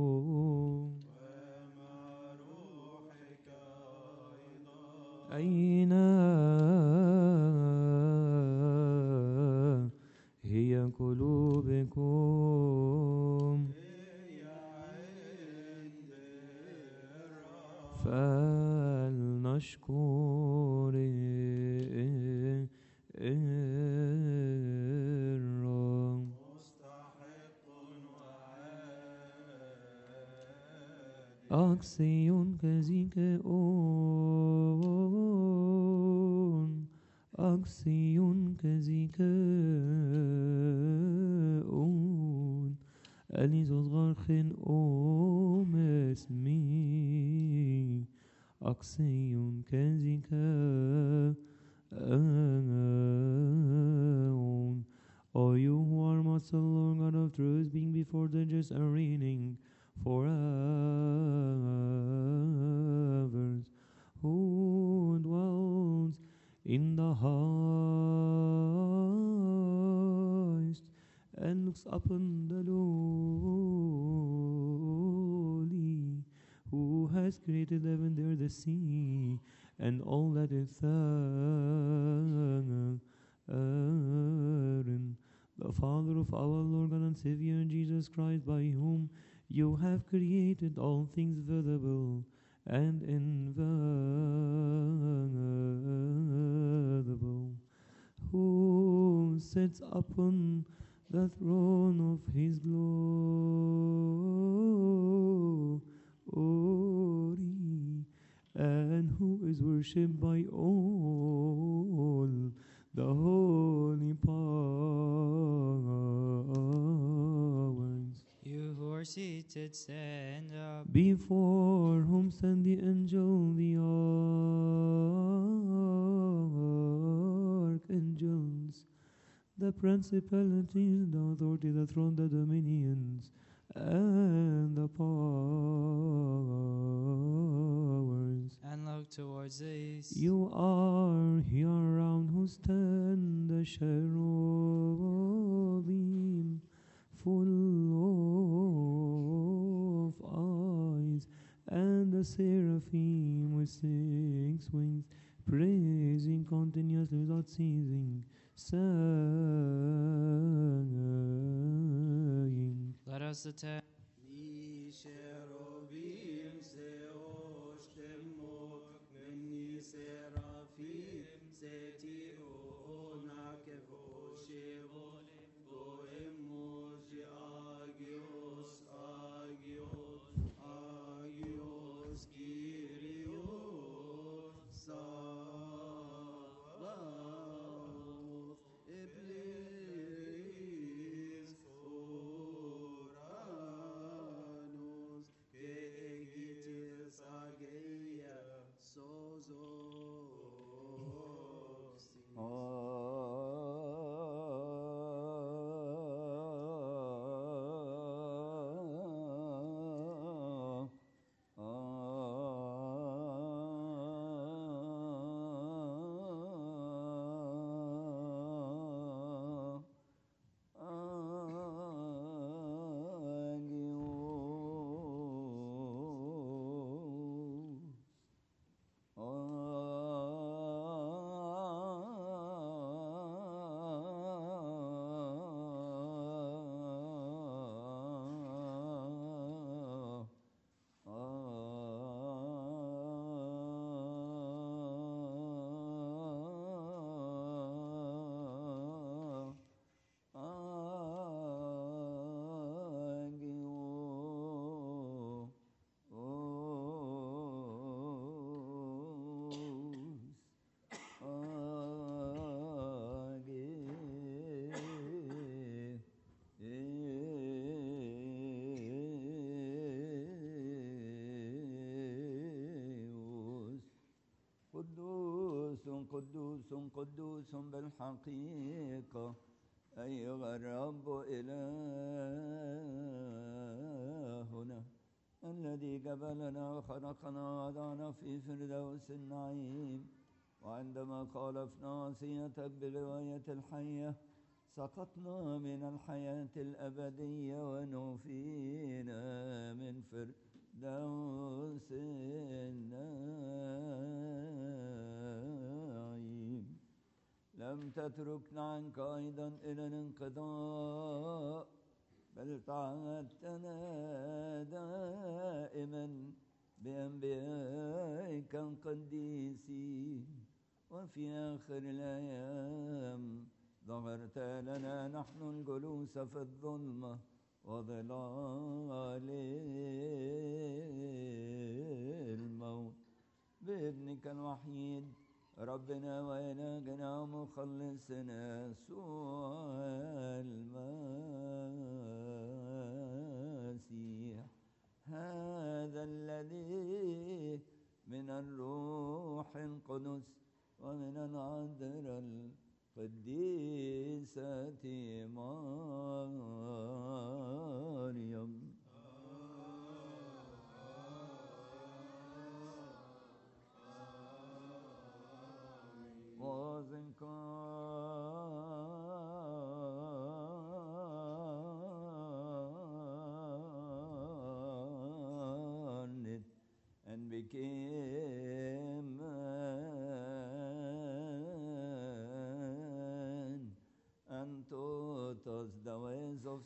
ومع روحك أيضا. أين هي قلوبكم؟ هي عند الرب. فلنشكر الرب. مستحق وعادل. Axion kazikaon, Axion kazikaon, Elizos garchen omesmi, Axion kazikaon. O you who are master, Lord God of truth, being before the just and reigning forever, who dwells in the highest and looks upon the lowly, who has created heaven, there the sea, and all that is therein, the Father of our Lord God and Savior Jesus Christ, by whom you have created all things visible and invisible, who sits upon the throne of his glory, and who is worshipped by all the holy powers. You who are seated, stand up. Before whom stand the angel, the archangels, the principalities, the authority, the throne, the dominions, and the powers. And look towards the east. You are here around who stand the cherubim, full of eyes, and the seraphim with six wings, praising continuously without ceasing, saying, Let us attend. قدوس قدوس قدوس بالحقيقة أيها الرب إلهنا الذي قبلنا وخلقنا وضعنا في فردوس النعيم، وعندما خالفنا وصيتك برواية الحية سقطنا من الحياة الأبدية ونفينا من فردوس النعيم. لم تتركنا عنك أيضا إلى الانقضاء، بل تعهدتنا دائما بأنبيائك القديسين، وفي آخر الأيام ظهرت لنا نحن الجلوس في الظلمة وظلال الموت بابنك الوحيد ربنا وإلهنا ومخلصنا يسوع المسيح هذا الذي من الروح القدس ومن العذراء القديسة مريم وإن كانت and became man and taught us the ways of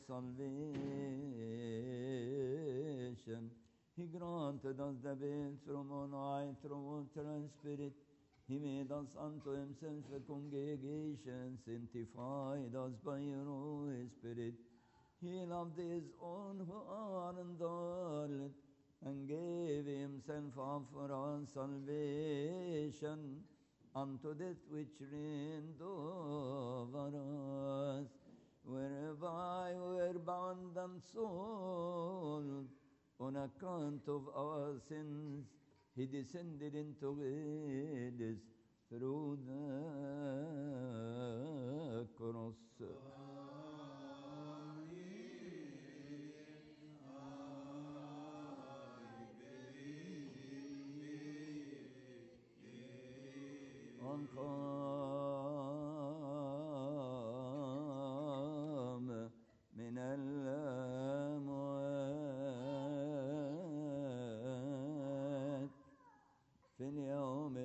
salvation. He granted us the faith from on high through water and spirit. He made us unto himself a congregation, sanctified us by your Holy Spirit. He loved his own who are indolent, and gave himself up for our salvation, unto death which reigned over us, whereby we were bound and sold on account of our sins. He descended into Hades through the cross. On قام من الأموات في اليوم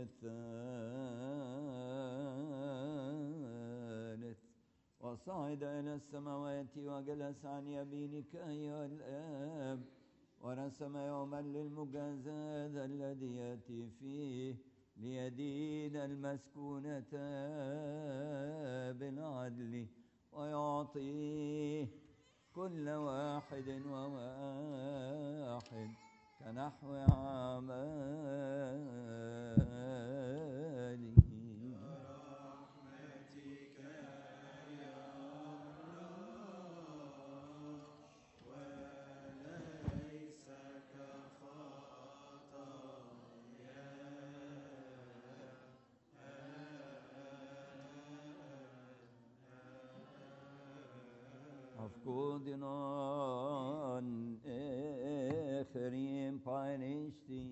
الثالث وصعد إلى السماوات وجلس عن يمينك أيها الآب ورسم يوما للمجازاة الذي يأتي فيه ليدين المسكونة بالعدل ويعطيه كل واحد وواحد كنحو أعماله. Afgodinan echerim painishti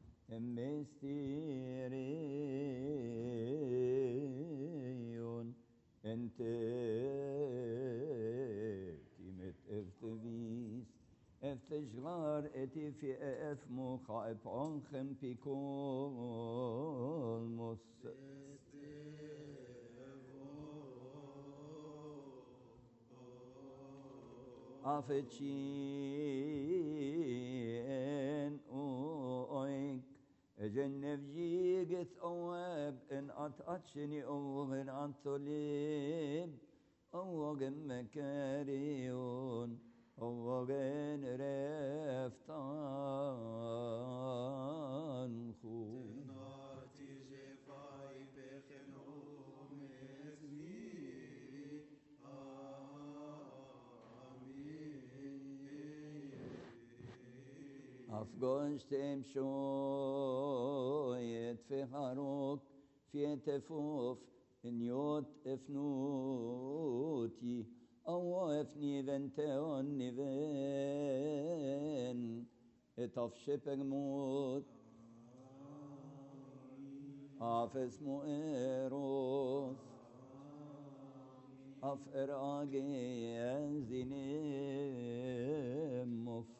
emesterion ente timet eftevis efteshgar etifi efmo chaep anchem pikolmos Afetchien oink Ejennev jigeth oab en at atchini ogen antolib ogen mekarion ogen reftan khum Afghanstem shoyet feharok fietefuf in yot efnuti awa efni venteon niven etaf shepegmut afes mueros af erage enzinim muf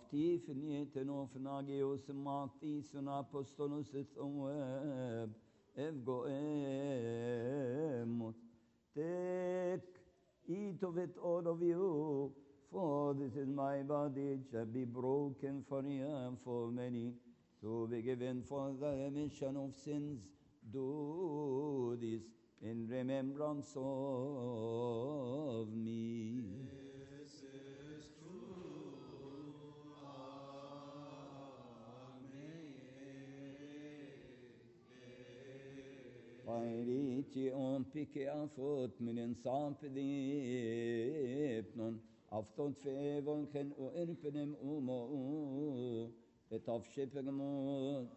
Aftifnieten of nagios matis and apostolus ethweb evgoemos. Take, eat of it, all of you, for this is my body, it shall be broken for you and for many, to be given for the remission of sins. Do this in remembrance of me. This is true. Pairiti on pike afot min en sampedipnon, aftot fevonken og irpenem umo et afskipegmot.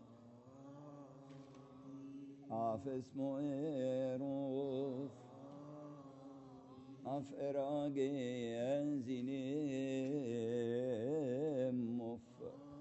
Afes moeros, af erage enzinemof.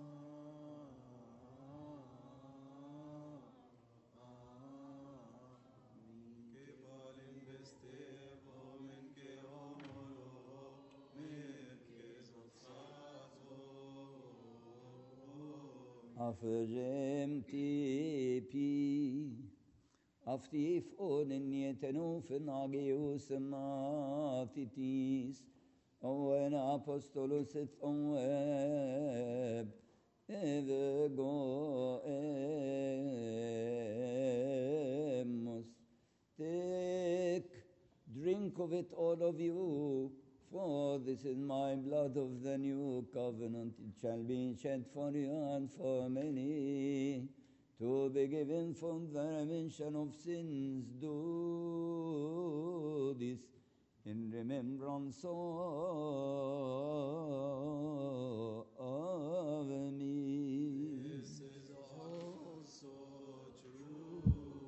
Afremti pi aftif onen yetenofen ageus matitis oen apostolus et oeb evego emos. Take, drink of it, all of you, for this is my blood of the new covenant. It shall be shed for you and for many, to be given for the remission of sins. Do this in remembrance of, of me. This is also true.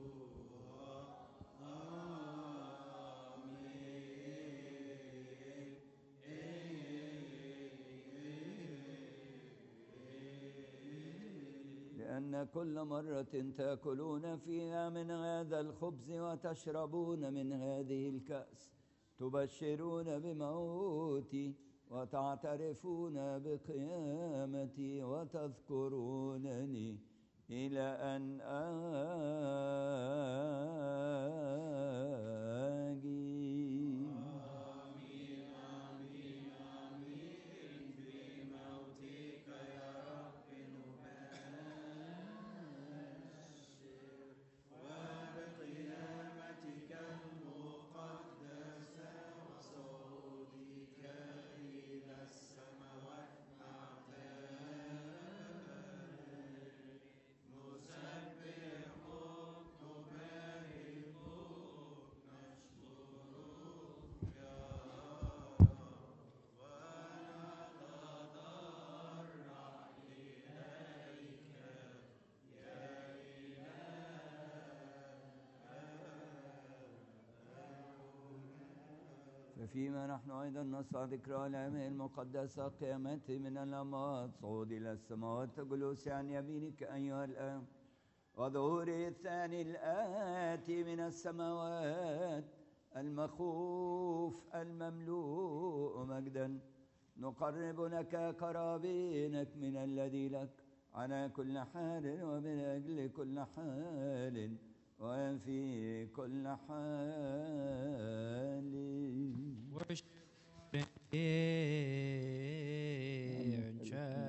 لأن كل مرة تأكلون فيها من هذا الخبز وتشربون من هذه الكأس تبشرون بموتي وتعترفون بقيامتي وتذكرونني إلى أن آجي. ففيما نحن أيضا نصنع ذكرى الأيام المقدسة قيامته من الأموات صعود إلى السماوات جلوس عن يمينك أيها الآب وظهوره الثاني الآتي من السماوات المخوف المملوء مجدا نقرب لك قرابينك من الذي لك على كل حال ومن أجل كل حال وفي كل حال. Worship in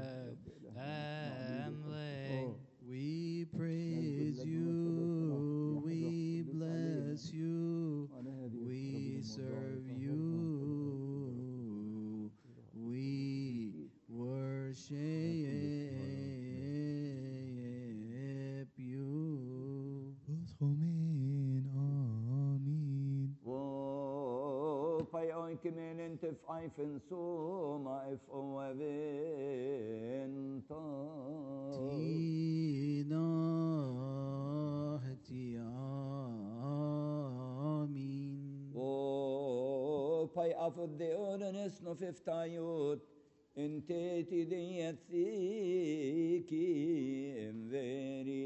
family. We praise you, we bless you, we serve you, we worship you. Amen. Amen. Wo bei euch gemenen te pfeifen so ma if o eventa. Tina hati amin. Wo bei afod de orenes no fiftayut in teti diathiki in veri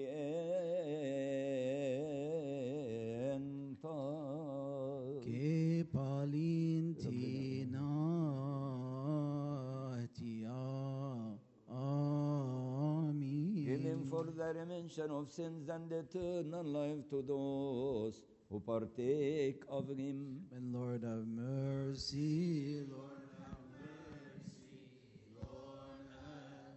enta. Ke palin tina hati amin. Healing for the remission of sins and eternal life to those who partake of him. And Lord have mercy, Lord have mercy, Lord have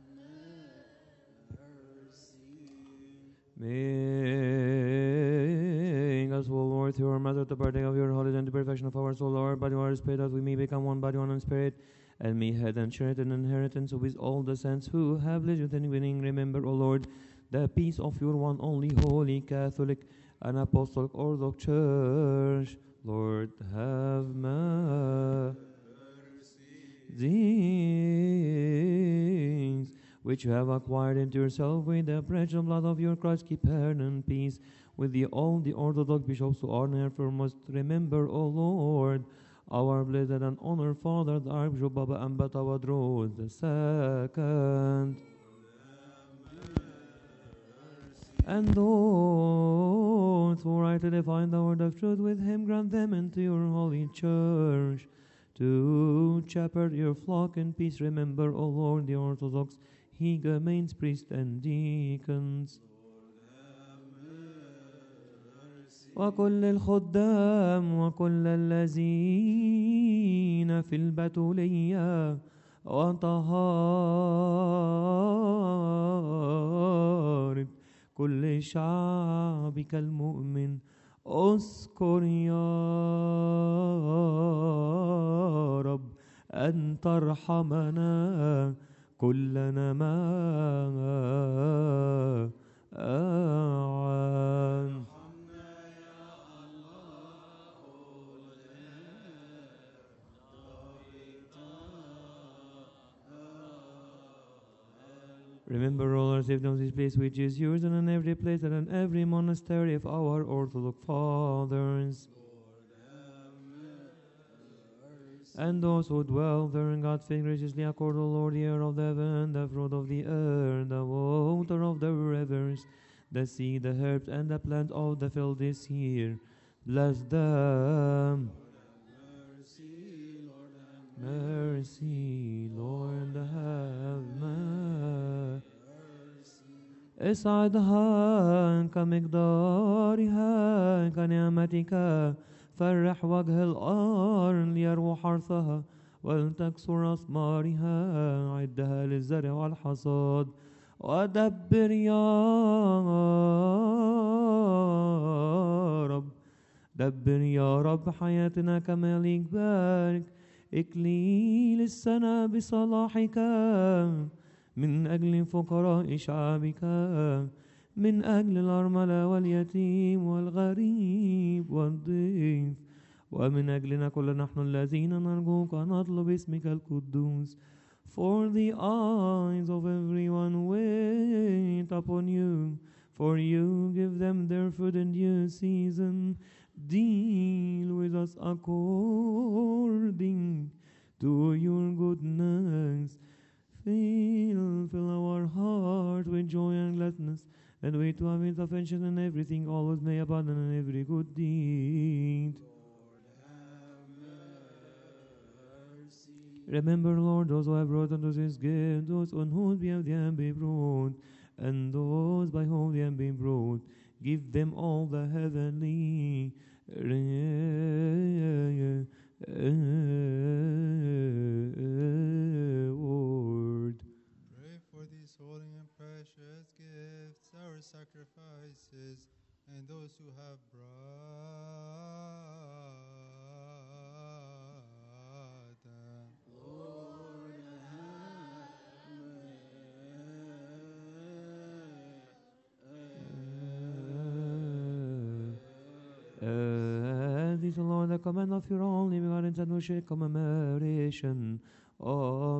mercy. Make us, O Lord, through our mother, to partake of your holy and the perfection of our soul, Lord, body, our spirit, that we may become one body, one in spirit, and may head and share an inheritance with all the saints who have lived and winning. Remember, O Lord, the peace of your one only holy Catholic and Apostolic Orthodox Church. Lord, have mercy. These which you have acquired into yourself with the precious blood of your Christ, keep her in peace with the all the Orthodox bishops who are near foremost. Remember, O Lord, our blessed and honored Father, the Archbishop Baba Ambatawadros the second, and those who rightly define the word of truth with him, grant them into your holy church to shepherd your flock in peace. Remember, O Lord, the Orthodox Higamains, priests, and deacons, وكل الخدام وكل الذين في البتولية وطهارة كل شعبك المؤمن. اذكر يا رب أن ترحمنا كلنا معا. Remember all our saved on this place which is yours, and in every place and in every monastery of our Orthodox fathers, and those who dwell there. In God's faith graciously accord, O Lord, the air of the heaven, the fruit of the earth, the water of the rivers, the sea, the herbs, and the plant of the field this year. Bless them. Mercy, Lord, have mercy. اسعدها كمقدارها كنعمتك. فرح وجه الأرض ليروى حرثها ولتكسر أثمارها. عدها للزرع والحصاد. ودبر يا رب دبر يا رب حياتنا كما يليق. بارك إكليل السنة بصلاحك من أجل فقراء شعبك، من أجل الأرملة واليتيم والغريب والضيف، ومن أجلنا كل نحن الذين نرجوك نطلب اسمك القدوس. For the eyes of everyone wait upon you, for you give them their food in due season. Deal with us according to your goodness. Fill, fill our heart with joy and gladness, and wait to have intervention in everything, always may abundant in every good deed. Remember, Lord, those who have brought unto this gift, those on whose behalf they have been brought, and those by whom they have been brought. Give them all the heavenly reward. Pray for these holy and precious gifts, our sacrifices, and those who have brought them. Lord, Uh, this is, Lord, the command of your only begotten Son, who shall commemoration of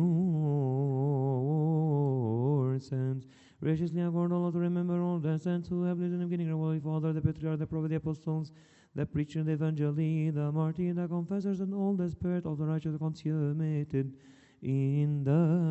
your sins. Graciously accord, O Lord, to remember all the saints who have lived in the beginning, our Holy Father, the Patriarch, the Prophet, the Apostles, the Preacher, the Evangelist, the Martyr, the Confessors, and all the Spirit of the righteous consummated in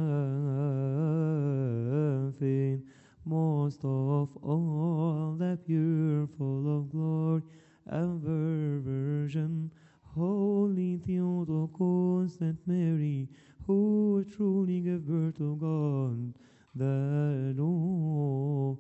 the faith. Most of all, the pure, full of glory and virgin, Holy Theotokos, Saint Mary, who truly gave birth to God, the Lord.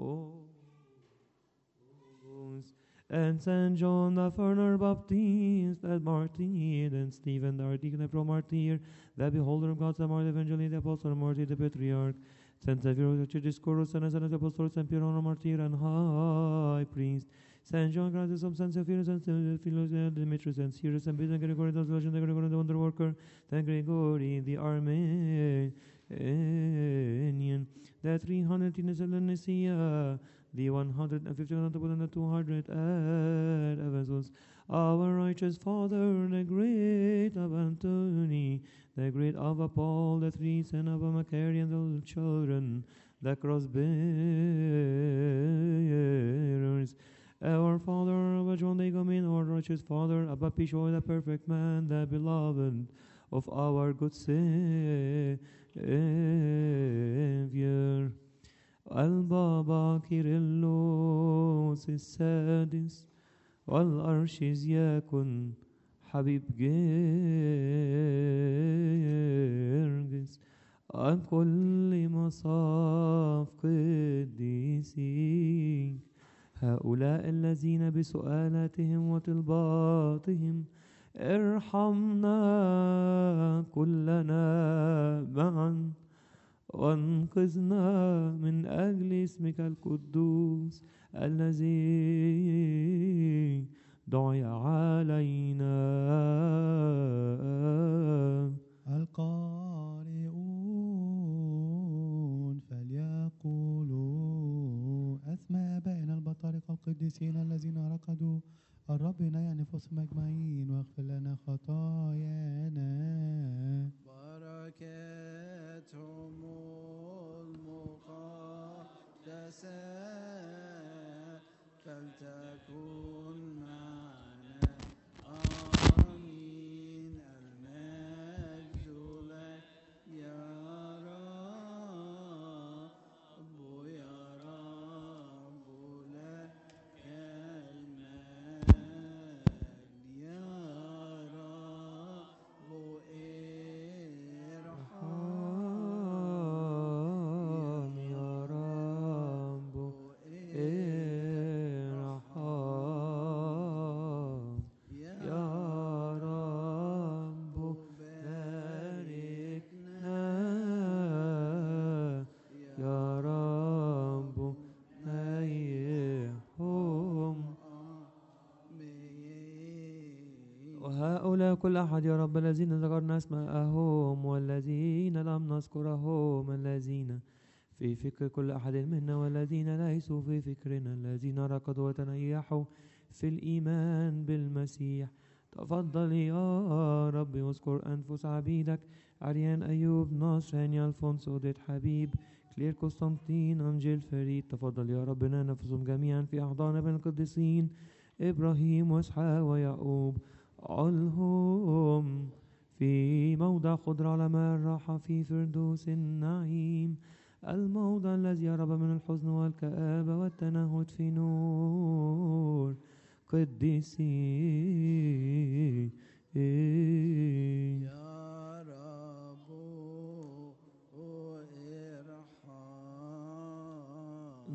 And Saint John the Forerunner Baptist, and Martin, and Stephen the Archdeacon, the Pro-Martyr, the Beholder of God, the Martyr, Evangelist, the Apostle, Martyr, the Patriarch, Saint Xavier, the Discourse, and Saint Apostle, Saint Pierre, Martyr, and High Priest, Saint John, Grantis of Saint Zephyrus, and Saint Philos, and Demetrius, and Cyrus, and Peter, and Gregory, the Legend, the Gregory, the Wonder Worker, Saint Gregory, the Armenian, the three hundred in the Nicaea, the one hundred fifty and the two hundred at Ephesus, our righteous Father, the great of Antony, the great Abba Paul, the three sons of Macarian, the children, the cross bearers, our Father, Abba John the Gamin, our righteous Father, Abba Pishoi, the perfect man, the beloved of our good Savior. البابا كيرلس السادس والأرشيز يكن حبيب جرجس عن كل مصاف قديسين هؤلاء الذين بسؤالاتهم وطلباتهم ارحمنا كلنا معا وانقذنا من أجل اسمك القدوس الذي دعي علينا. القارئون فليقولوا أسماء آبائنا البطارقة القديسين الذين رقدوا الرب ينيح نفوسهم أجمعين واغفر لنا خطايانا. بركاتهم المقدسة فلتكن معنا آمين. المجد لك يا رب يا رب لك المجد يا رب ارحم يا رب ارحم يا رب باركنا يا رب نيحهم وهؤلاء كل أحد يا رب الذين ذكرنا أسماءهم والذين لم نذكرهم الذين في فكر كل أحد منا والذين ليسوا في فكرنا الذين ركضوا وتنيحوا في الإيمان بالمسيح. تفضل يا رب واذكر أنفس عبيدك عريان أيوب ناصر هاني ألفونسو ديت حبيب كلير قسطنطين أنجيل فريد. تفضل يا ربنا نفسهم جميعا في أحضان ابن القديسين إبراهيم وإسحاق ويعقوب. علهم في موضع خضر على ماء الراحة في فردوس النعيم الموضع الذي يهرب من الحزن والكآبة والتنهد في نور قديسي يا رب ارحم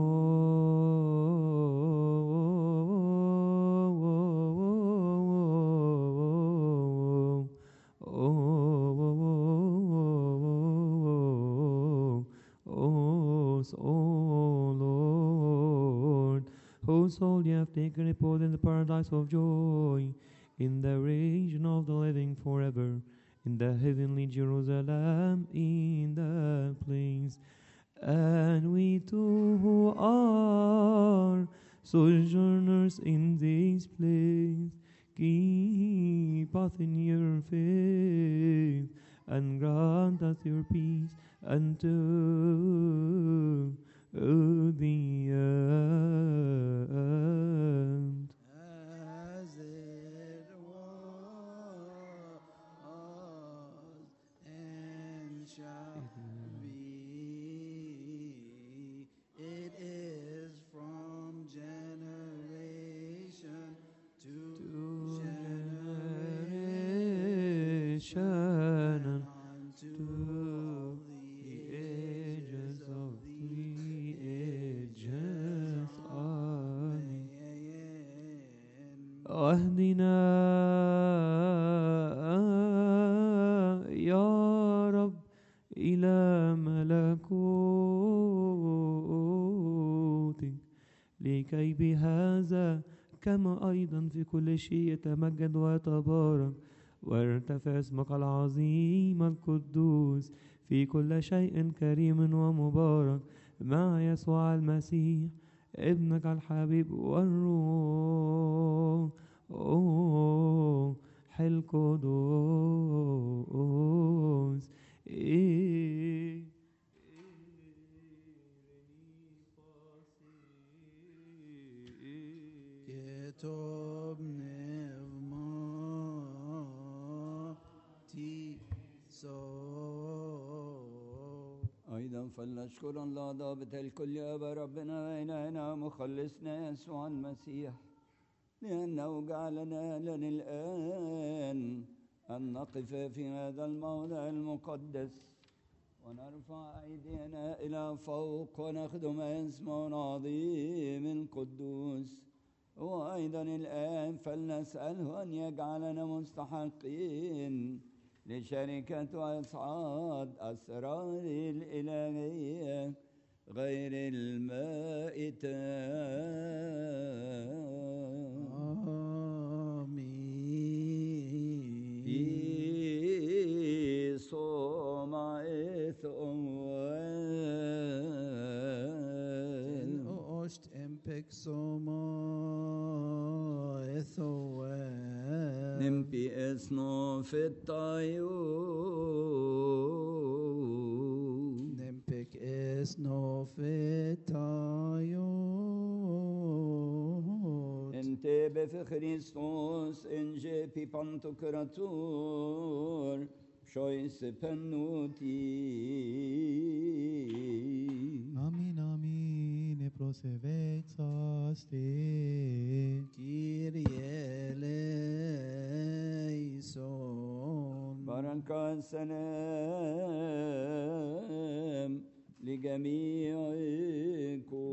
O Lord, whose soul you have taken repose in the paradise of joy, in the region of the living forever, in the heavenly Jerusalem, in the place. And we too who are sojourners in this place, keep us in your faith, and grant us your peace unto the end. as it was and shall be. It is from generation to, To generation generation unto to all the the age أرضنا يا رب إلى ملكوتك، لكي بهذا كما أيضا في كل شيء يتمجد ويتبارك وارتفع اسمك العظيم القدوس في كل شيء كريم ومبارك مع يسوع المسيح ابنك الحبيب والروح القدوس. كتب نغمتي صوت. أيضا فلنشكر الله ضابط الكل يا أبا ربنا وإلهنا مخلصنا يسوع المسيح، لأنه جعلنا لنا الآن أن نقف في هذا الموضع المقدس ونرفع أيدينا إلى فوق ونخدم اسمه العظيم القدوس. وأيضا الآن فلنسأله أن يجعلنا مستحقين لشركة وإصعاد أسرار الإلهية غير المائتة. آمين. في صومع ثوال أشت إمبك صوما ثوال نمبي اسنو في الطيور نمبك اسنو في الطيور انت بفخريستوس انجي بي بانتوكراتور شويس بنوتي. Amin, amin, e prosevexaste. Kyrie eleison. بركة السلام لجميعكم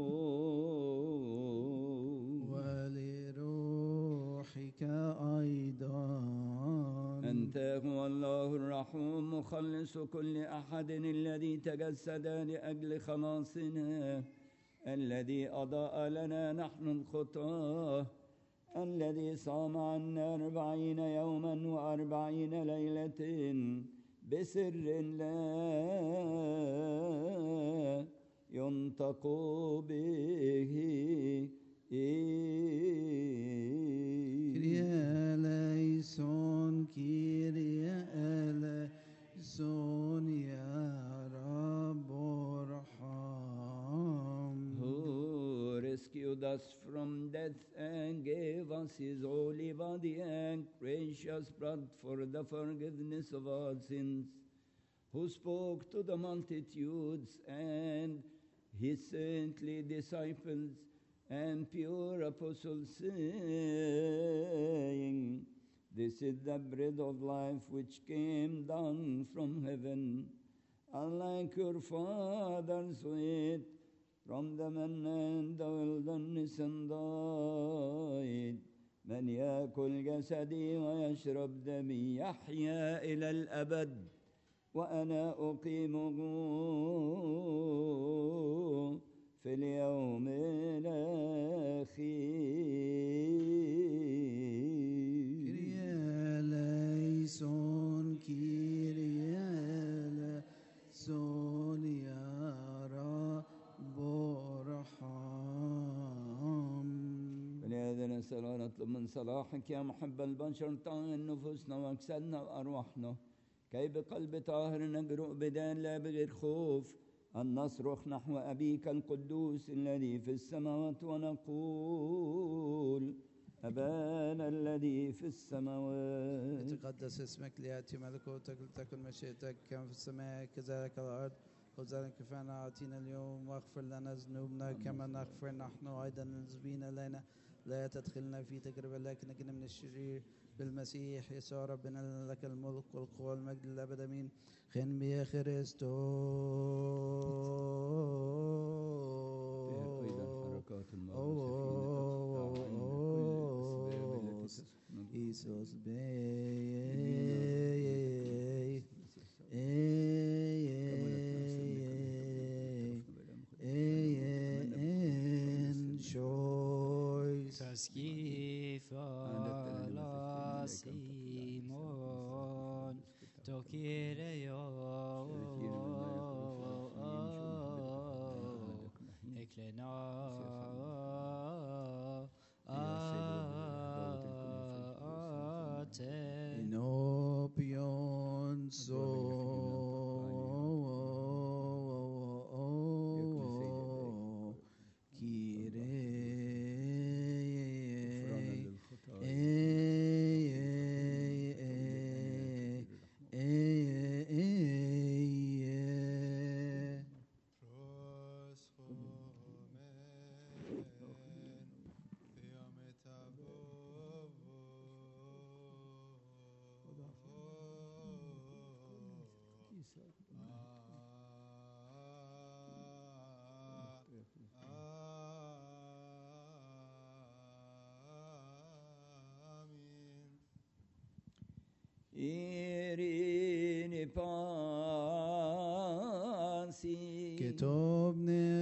ولروحك أيضا. أنت هو الله الرحوم مخلص كل أحد الذي تجسد لأجل خلاصنا، الذي أضاء لنا نحن الخطاة، الذي صام عنا أربعين يوما وأربعين ليلة بسر لا ينطق به. Kyrie eleison, Kyrie eleison, ya Rab orham. Who rescued us from death and gave us his holy body and precious blood for the forgiveness of our sins, who spoke to the multitudes and his saintly disciples and pure apostles, saying, this is the bread of life which came down from heaven, unlike your fathers who ate from the manna in the wilderness and died. من يأكل جسدي ويشرب دمي يحيا إلى الأبد، وأنا أقيمه في اليوم الأخير. Kyrie eleison, Kyrie eleison, ya Rab orham. فلهذا نسأل ونطلب من صلاحك يا محب البشر طاهر نفوسنا وأجسادنا وأرواحنا، كي بقلب طاهر نجرؤ بدان لا بغير خوف أن نصرخ نحو أبيك القدوس الذي في السماوات ونقول أبانا الذي في السماوات. يتقدس اسمك، ليأتي ملكوتك، لتكن مشيئتك كما في السماء كذلك على الأرض. خبزنا كفانا أعطينا اليوم، واغفر لنا ذنوبنا كما نغفر نحن أيضا المذنبين إلينا، لا تدخلنا في تجربة لكن نجنا من الشرير، بالمسيح يسوع ربنا لك الملك والقوة والمجد للأبد آمين. خن بي خريستوس. أيضا حركات الموت Jesus enjoys Taskifala Simon Tokireo Eklena Ate Inopion so Irini pasi Ketob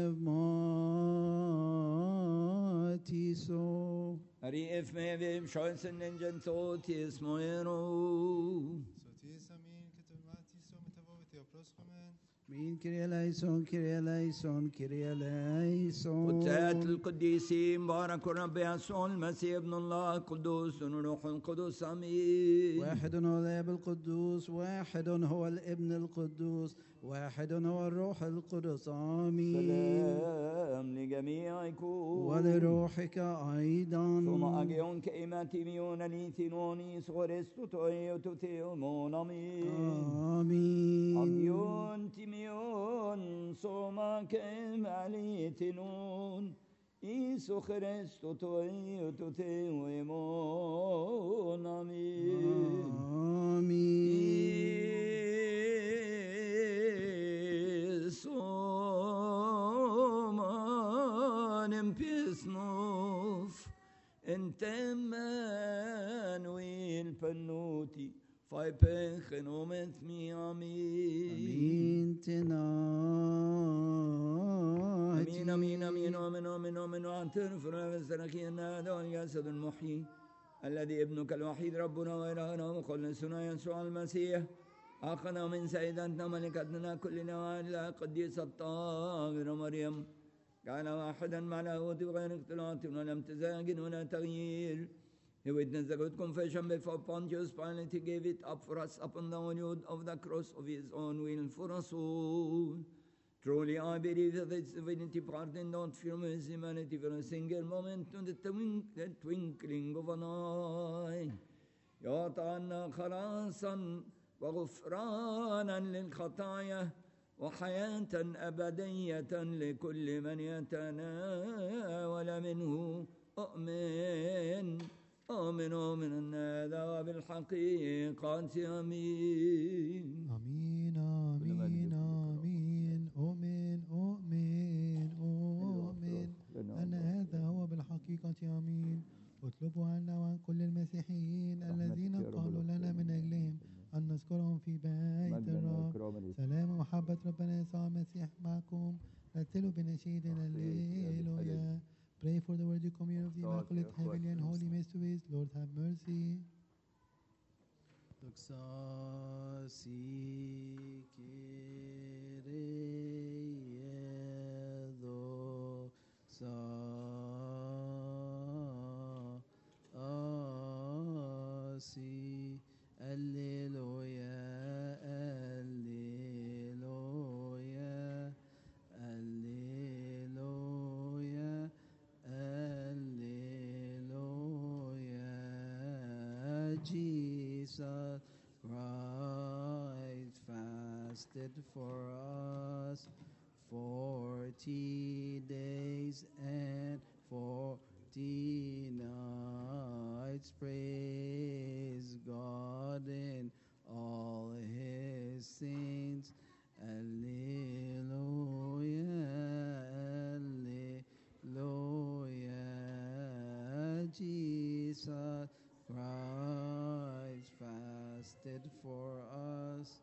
nevmatiso Arif mevim shoysen nenjen sotis moero Sotis amin ketemati so metavoviti oproschomen. Min Kyrie eleison, Kyrie eleison, Kyrie eleison. قدسات القديسين بارك رب يسوع المسيح ابن الله القدوس والروح القدس امين. واحد هو الاب القدوس، واحد هو الابن القدوس، واحد هو الروح القدس امين. سلام لجميعكم ولروحك ايضا. ثم اجيون كإيماتي ميون ليثينوني سغرستو تويو تثيومون امين. امين. اجيون تيميون سوما كإيماليثينون إيسو خرستو تويو تثيومون امين. امين. Pisnuf Entemmanuel Panuti Fai Pechenomet mi amin. Amin tonight. Amin amin amin amin amin amin واعترف ربنا هذا الجسد المحيي الذي ابنك الوحيد ربنا وإلهنا ومخلصنا يسوع المسيح أخذنا من سيدتنا ملكتنا كلنا وإلى قديسة الطاهرة مريم كان واحدا مع لاهوت بغير اختلاط ولا امتزاج ولا تغيير. He witnessed the good confession before Pontius Pilate. He gave it up for us upon the wood of the cross of his own will for us all. Truly I believe that its divinity pardoned not from his humanity for a single moment to the, twink, the twinkling of an eye. يعطانا خلاصا وغفرانا للخطايا وحياة أبدية لكل من يتناول منه. أؤمن أؤمن أؤمن هذا وبالحقيقة أمين. آمين آمين آمين أؤمن أؤمن أؤمن أن هذا هو بالحقيقة آمين. اطلبوا عنا وعن كل المسيحيين الذين قالوا لنا من أجلهم أن نذكرهم في بيت الرب. سلام ومحبة ربنا يسوع المسيح معكم. رتلوا بنشيدنا الليلويا. Pray for the worthy communion of the Immaculate Heavenly and Holy Mysteries. Lord have mercy. Doxasi Kyrie doxasi. Alleluia, alleluia, alleluia, alleluia. Jesus Christ fasted for us forty days and forty nights. Praise God in all his saints. Alleluia, alleluia. Jesus Christ fasted for us.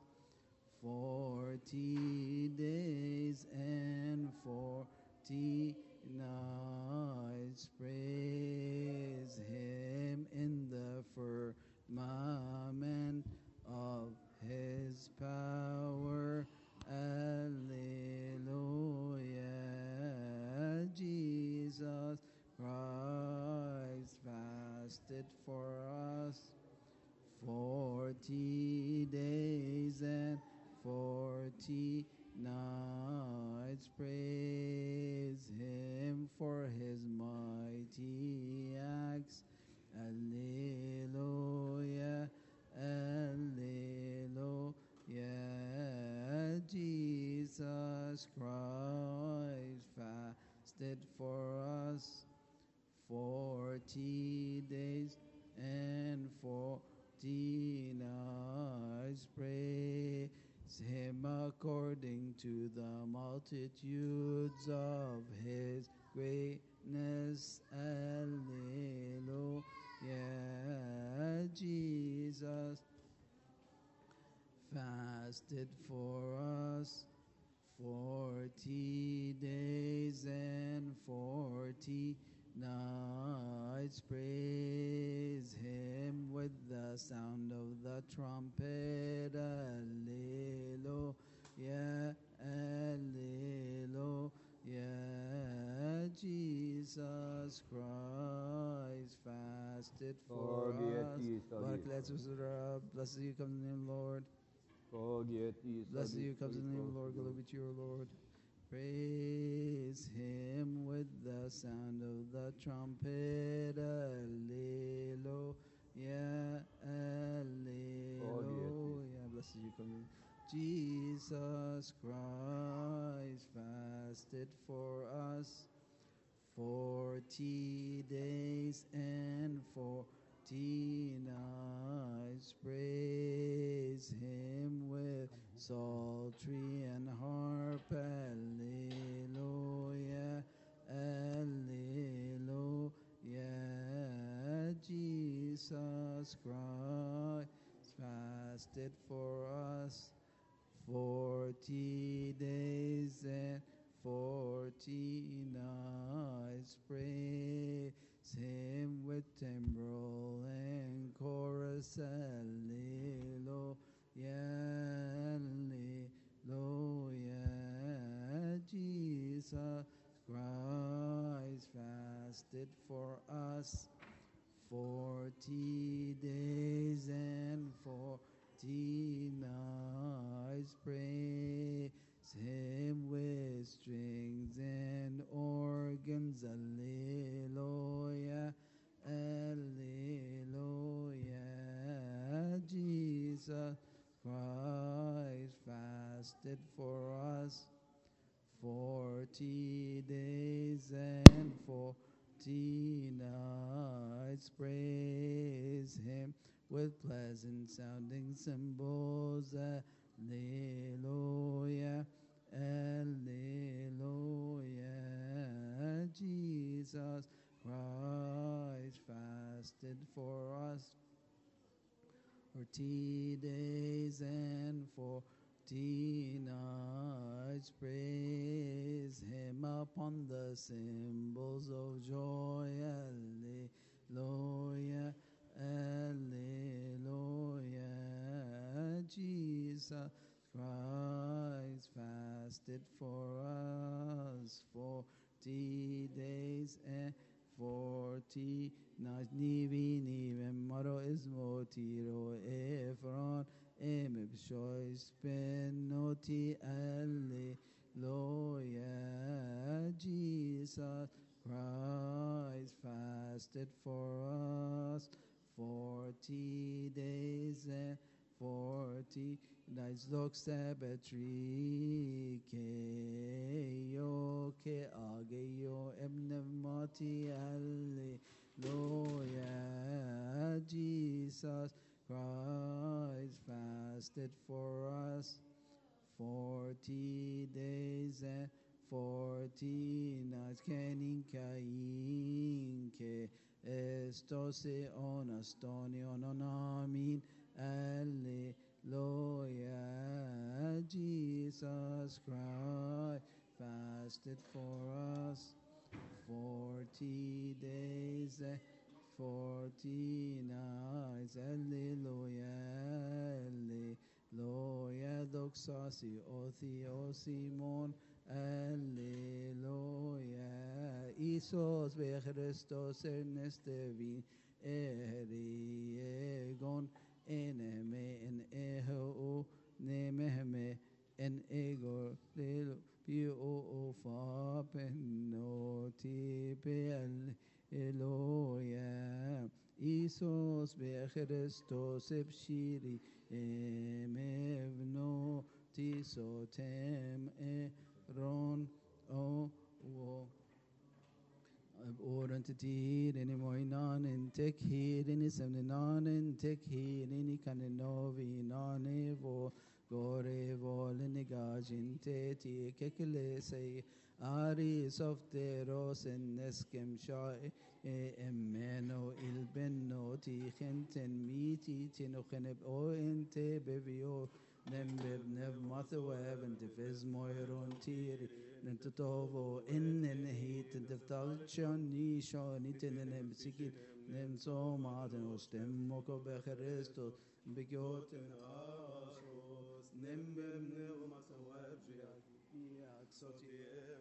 Forty days and forty nights. Praise him in the firmament of his power. Alleluia. Jesus Christ fasted for us. Forty days and forty nights. Praise him for his mighty acts. Alleluia. Alleluia. Jesus Christ fasted for us. Forty days and forty nights. Praise him according to the multitudes of his greatness. Alleluia. Jesus fasted for us. Forty days and forty nights. Praise him with the sound of the trumpet. Alleluia. Alleluia. Jesus Christ fasted for Forget us. ye, Barak sorry. le'etzvah. Blessed you comes in the name of the Lord. Forget ye, Blessed sorry, you comes in the name of the Lord. Glory be to your Lord. Praise him with the sound of the trumpet. Alleluia. Alleluia. Blessed you come. Jesus Christ fasted for us. Forty days and forty nights. Praise him with psaltery and harp. Alleluia. Alleluia. Jesus Christ fasted for us. Forty days and forty nights. Praise him with timbrel and chorus. Alleluia. Alleluia. Jesus Christ fasted for us. Forty days and forty nights. Praise him with strings and organs. Alleluia. Alleluia. Jesus Christ fasted for us. Forty days and forty nights. Praise him with pleasant sounding cymbals. Alleluia. Alleluia. Jesus Christ fasted for us. Forty days and forty nights. Praise him upon the cymbals of joy. Alleluia. Alleluia. Jesus Christ fasted for us. Forty days and forty nights. Nivi nivem maro ismo tiro efron emib shois penoti. Alleluia. Jesus Christ fasted for us. Forty days and forty nights. Lok sabatri ke yo ke ageyo emnevmati. Alleluia. Jesus Christ fasted for us. Forty days and forty nights. Kenin kain ke estose on astoni on amin. Alleluia. Jesus Christ fasted for us forty days, forty nights. Alleluia. Alleluia. Doxasi o Theosimon. Alleluia. Isos be Christos ernestevin eriegon eneme en eho nemehme en ego lelo pio o fa penoti pel Eloia. Isos be Christos ebshiri emevno tisotem eron o wo Oran to teed any more non and take heed any seven non and take heed any kind of novi non evo gore vol in the gajin teti kekele say Ari softeros en neskem shai emeno il benno ti genten miti tino geneb o ente bevio nembeb nev mathaweb and defis moiron tiri nentatovo in en heat and deftalchon ni sho ni tenen sikit nem so maten ostem moko becheresto begot en asos nembeb nev mathaweb ya sotie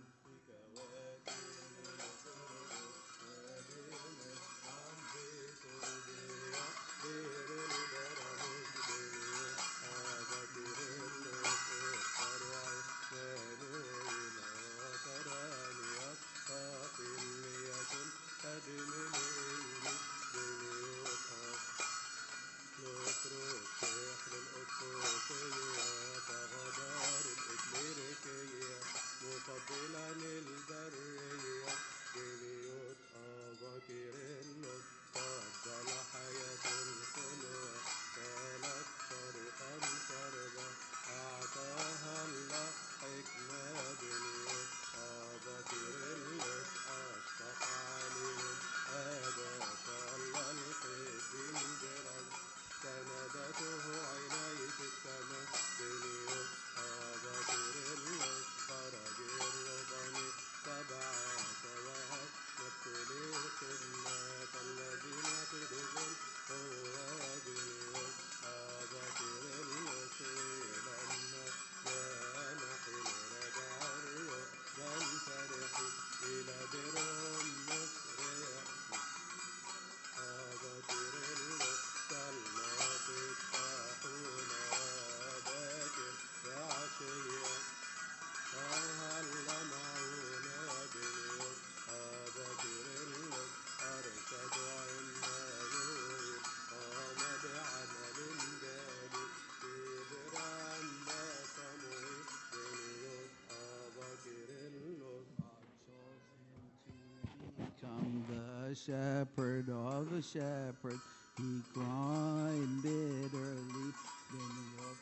shepherd of a shepherd, he cried bitterly. Then he of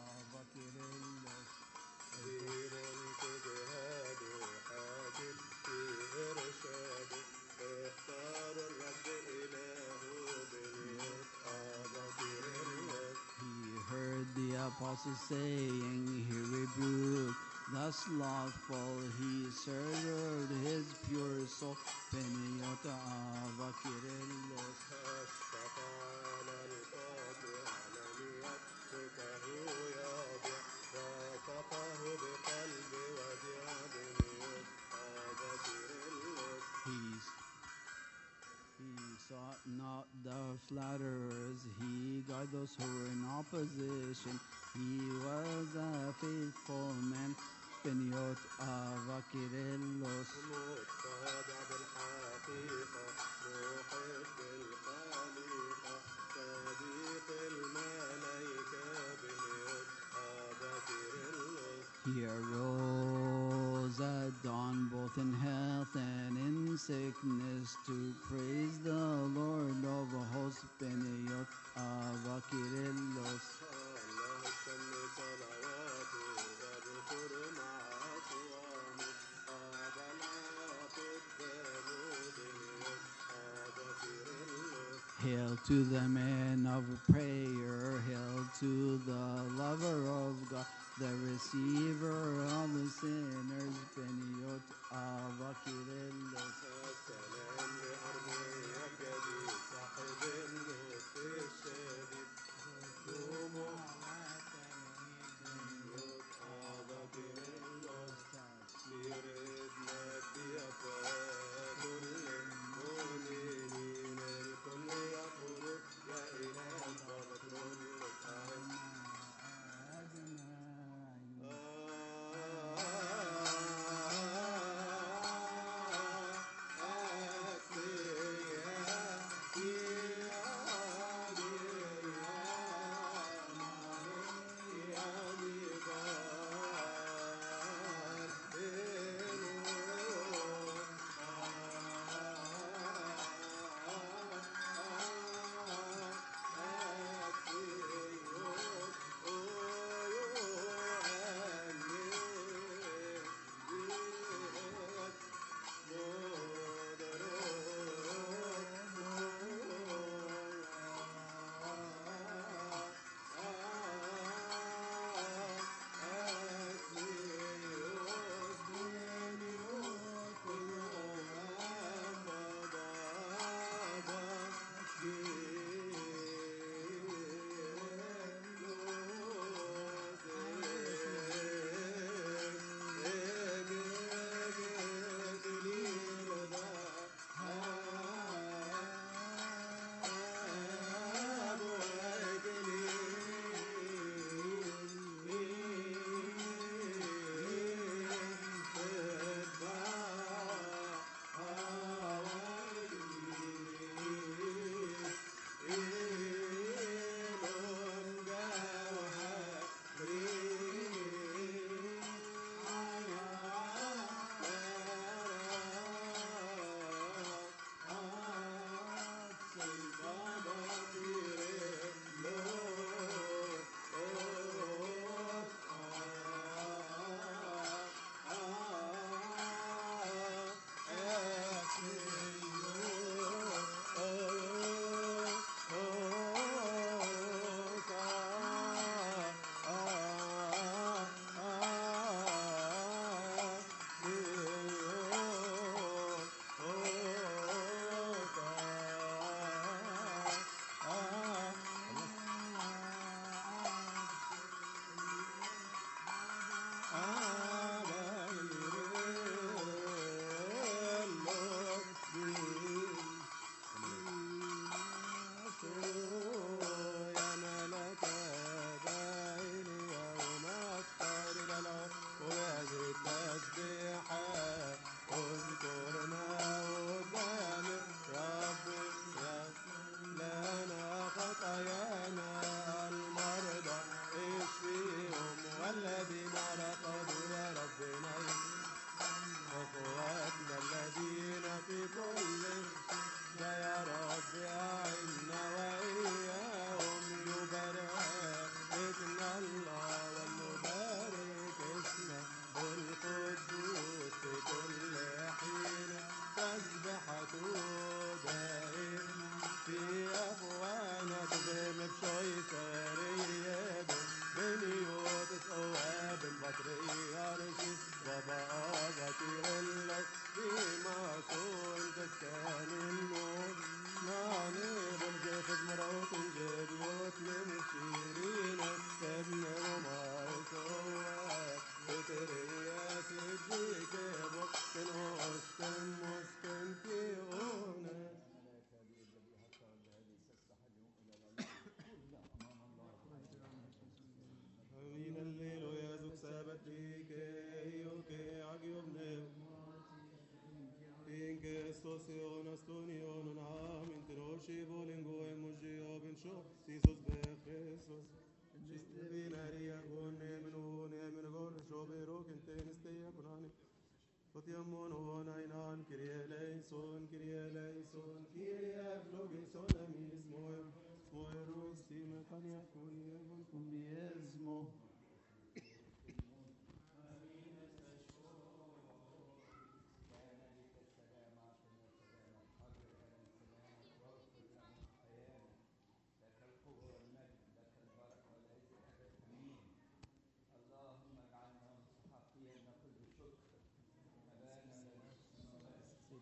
He heard the apostles saying, he rebuked the slothful, he served his pure soul. Peniota avakirillos He's, he sought not the flatterers, he guided those who were in opposition. He was a faithful man. Peniot avakirillos He arose at dawn both in health and in sickness to praise the Lord of hosts. Peniot avakirillos Hail to the man of prayer, hail to the lover of God, the receiver of the sinners, Beniot Avakirello. السلام لأرميا الجديد صاحب اللطف الشديد دموع بنيوت أفاكيريلوس ليرد مجدي أفاد للمؤمنين الكل يقول يا إله فبترلك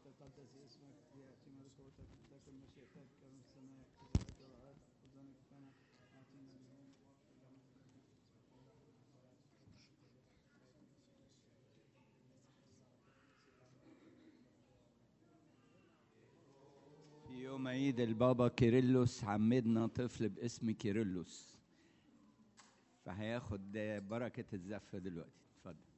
تقدس اسمك يأتي ملكوتك تكن مشيئتك كما في السماء كذلك على الأرض خبزنا كفانا أعطينا اليوم في يوم عيد البابا كيرلس عمدنا طفل باسم كيرلس، فهياخد بركة الزفة دلوقتي. اتفضل.